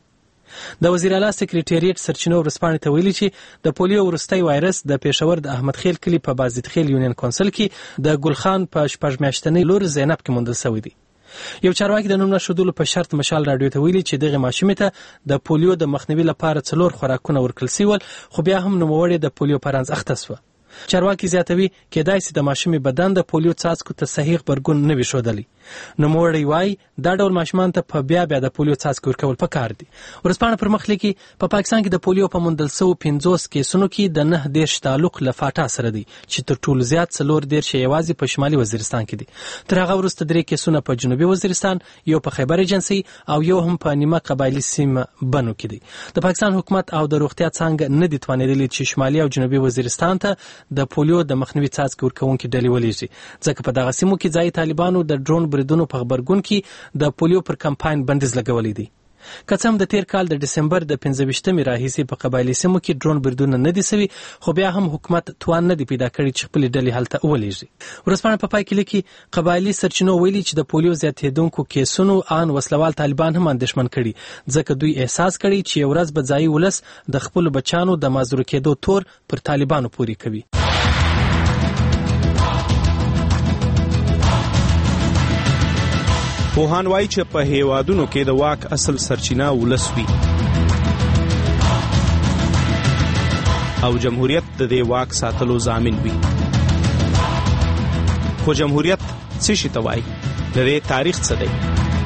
Speaker 22: د وزیر اعلی سکریټریټ سرچینو ورسپانه ته ویلي چې د پولیو ورستۍ وایرس د پېښور د احمد خیل کلی په بازید خیل یونین کونسل کې د ګلخان په شپږ میاشتنۍ لور زینب کې موندل شوی دی. یو چارواکي د نوم نشودلو په شرط مشال راډیو ته ویلي چې دغه ماشومې ته د پولیو د مخنیوي لپاره 4 خوراکونه ورکړل شول خو بیا هم نوموړی د پولیو په رانس اخته شو. چارواکي زیاتوي کېدای شي د ماشومې بدن د پولیو څاڅکو ته صحیح غبرګون نه وي ښودلی. نوموړی وایي دا ډول ماشومان ته په بیا د پولیو څاڅکي ورکول پکار دي. ورسپانه پر مخ لیکي په پاکستان کې د پولیو په موندل شوو 50 کیسونو کې د 9 تعلق له فاټا سره دی چې تر ټولو زیات 4 یوازې په شمالي وزیرستان کې دي. تر هغه وروسته 3 کیسونه په جنوبي وزیرستان، یو په خیبر ایجنسي او یو هم په نیمه قبایلي سیمه بنو کې دي. د پاکستان حکومت او د روغتیا څنګه نه دي توانیدلي چې شمالي او جنوبي وزیرستان ته د پولیو د مخنیوي څاڅکي ورکوونکي ډلې ولېږي ځکه په دغه سیمو کې ځایي طالبانو د ډرون بریدونو په خبرګون کې د پولیو پر کمپاین بندیز لګولی دی. که څه هم د تیر کال د دسمبر د 15مې راهیسې په قبایلي سیمو کې ډرون بریدونه نه دي سوي خو بیا هم حکومت توان نه دی پیدا کړی چې خپلې ډلې هلته ولېږي. ورسپانه په پای کې لیکي قبایلي سرچینو ویلي چې د پولیو زیاتېدونکو کیسونو ان وسلوال طالبان هم اندېښمن کړي ځکه دوی احساس کړي چې یو ورځ به ځایي ولس د خپلو بچانو د معذور کېدو تور پر طالبانو پورې کوي.
Speaker 2: پوهان وایي چې په هیوادونو کې د واک اصل سرچینه ولس وي او جمهوریت د دې واک ساتلو ضامن وي. خو جمهوریت څه شي ته وایي؟ د دې تاریخ څه دی؟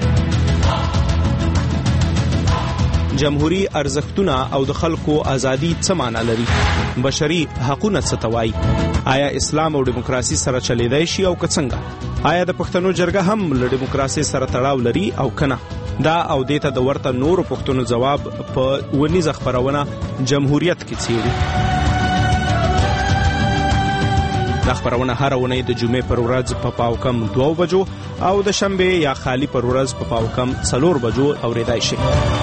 Speaker 2: جمهوری ارزښتونه او د خلکو ازادي څه معنی لري؟ بشري حقوقونه څه ته وایي؟ آیا اسلام او دیموکراسي سره چلیدای شي او که څنګه؟ آیا د پښتنو جرګه هم له دیموکراسي سره تړاو لري او کنه؟ دا او دیته د ورته نورو پښتنو جواب په ونیزه خبرونه جمهوریت کې څیړي. دا خبرونه هر ونې د جمعې پر ورځ په پاوکم 2 بجو او د شنبه یا خالی پر ورځ په پاوکم 4 بجو اوریدای شي.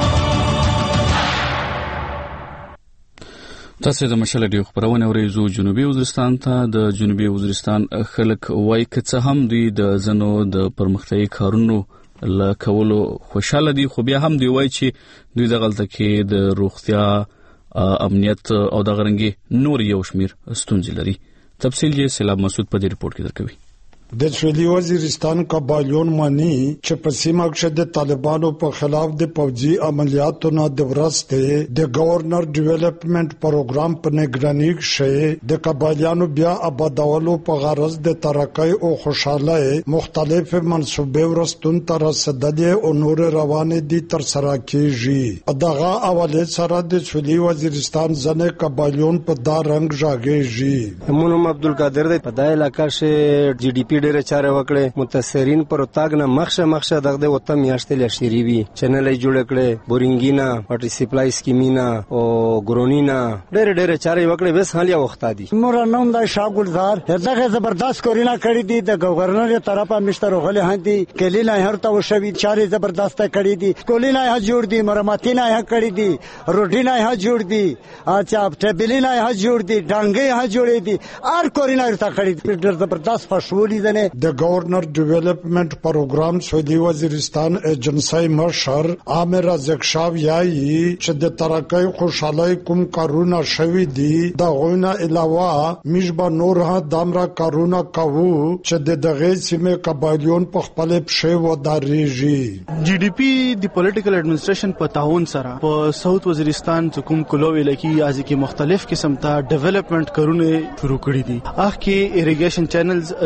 Speaker 1: تاسو د مشال ډیو خبرونه ورېزو جنوبي وزیرستان ته. د جنوبي وزیرستان خلک وایي که څه هم دوی د زنو د پرمختګي کارونو له کولو خوشاله دي خو بیا هم دوی وایي چې دوی د غلطه کې د روغتیا امنیت او د غرنګي نور یو شمیر ستونزې لري. تفصیل یې سلام مسعود په دې رپورت کې درکوي.
Speaker 4: د سویلي وزیرستان قبایلیون مانی چې په سیمه کې د طالبانو په خلاف د پوځي عملیاتو نه د ورسته د گورنر ډیولپمنٹ پروګرام په نگرانی کې د قبایلیانو بیا آبادولو په غرض د ترقۍ او خوشاله مختلف منصوبې ورستون تر رسیدلې او نور روان دي تر سره کېږي. دغه اواله سره د سویلي وزیرستان ځنه قبایلیون په دا رنگ ژاګېږي.
Speaker 17: مونږ عبدالقادر د په دای علاقې شه جی ډی پی ډیره چاره وکړه متاثرین پر تاګ نه مخشه دغه وته میاشتې لشيري وي چینل یې جوړ کړي بورینګینا واټر سپلای سکیمینا او ګرونینا ډېر چاره وکړي وس حالیا وخت دي.
Speaker 19: مور نوم د شاګلزار دغه زبردست کورینا کړی دي د گورنر طرفه مستر غلي هندي کلینا هرته وشوي چاره زبردست کړی دي کولینا ها جوړ دي مرمتینا ها کړی دي روټینا ها جوړ دي اچھا ټیبلینا ها جوړ دي ډانګي ها جوړې دي ار کورینا ورته کړی دي ډېر زبردست فشولي
Speaker 4: د گورنر ډیولپمنٹ پروګرام سویلي وزیرستان ایجنسی مشر عامر رزق شاه یایي چې د ترقۍ خوشحالي کوم کارونه شوي دي دا غوونه علاوه میشبه نور ها دامرا کارونه کوو چې دغه سیمه قبایلیون په خپل پښې ودارېږي.
Speaker 24: جی ډی پی د پولیټیکل اډمنسټریشن په تعاون سره په ساوث وزیرستان کوم کلووي لکه ازي کې مختلف قسم ته ډیولپمنٹ کارونه شروع کړی دي. اخ کې ایریګیشن چینلز ریهابیلیټیشن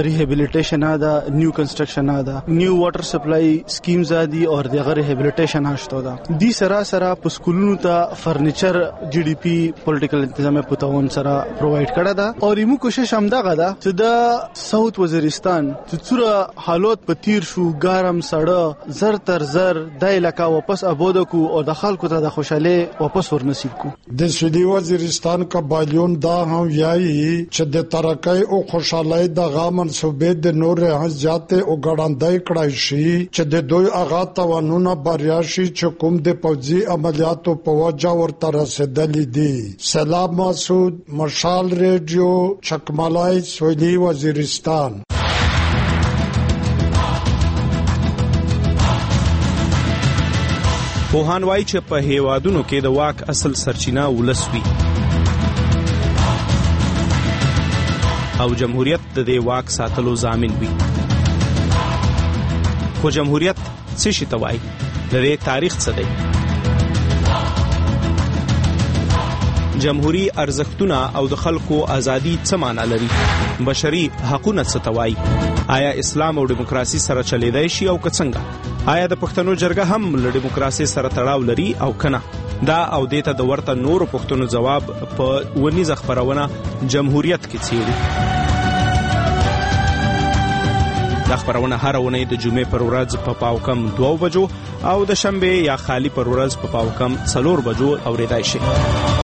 Speaker 24: ریهابلیټیشن آدا نیو کنسټرکشن آدا نیو واټر سپلای سکیمز آدي او دغه ریهابلیټیشن هاشته دا دي سراسره په سکولونو ته فرنیچر جی ډي پی پولیټیکل انتظام په تاون سره پرووایډ کړه دا او ریمو کوشش هم دغه دا چې د ساوث وزیرستان چې څوره حالات په تیر شو ګارم سړه زر تر زر د علاقہ واپس آباد کو او د خلکو ته د خوشاله واپس ورنصیب کو
Speaker 4: د سویلي وزیرستان قبایلیون دا هم یایي چې د ترقۍ او خوشحالۍ دغه منصوبې د نور زیاتې او ګړندۍ کړای شي چې د دوی اغا توانونه بریا شي چې کوم د پوځي عملیاتو په وجه ورته رسیدلي دي. سلام مسعود، مشال ریډیو، چکمالای، سویلي وزیرستان.
Speaker 2: پوهان وایي چې په هیوادونو کې د واک اصل سرچینه ولس وي او جمهوریت د دې واک ساتلو ضامن وي. خو جمهوریت څه شي ته وایي؟ د دې تاریخ څه دی؟ جمهوری ارزښتونه او د خلکو ازادي څه معنا لري؟ بشري حقوقونه څه ته وایي؟ آیا اسلام او دیموکراسي سره چلیدای شي او که څنګه؟ آیا د پښتنو جرګه هم له دیموکراسي سره تړاو لري او کنه؟ دا او دیته د ورته نورو پښتنو جواب په ونیزه خبرونه جمهوریت کې څیړي. دا خبرونه هر ونې د جمعې پر ورځ په پاوکم 2 بجو او د شنبه یا خالی پر ورځ په پاوکم 4 بجو اوریدای شي.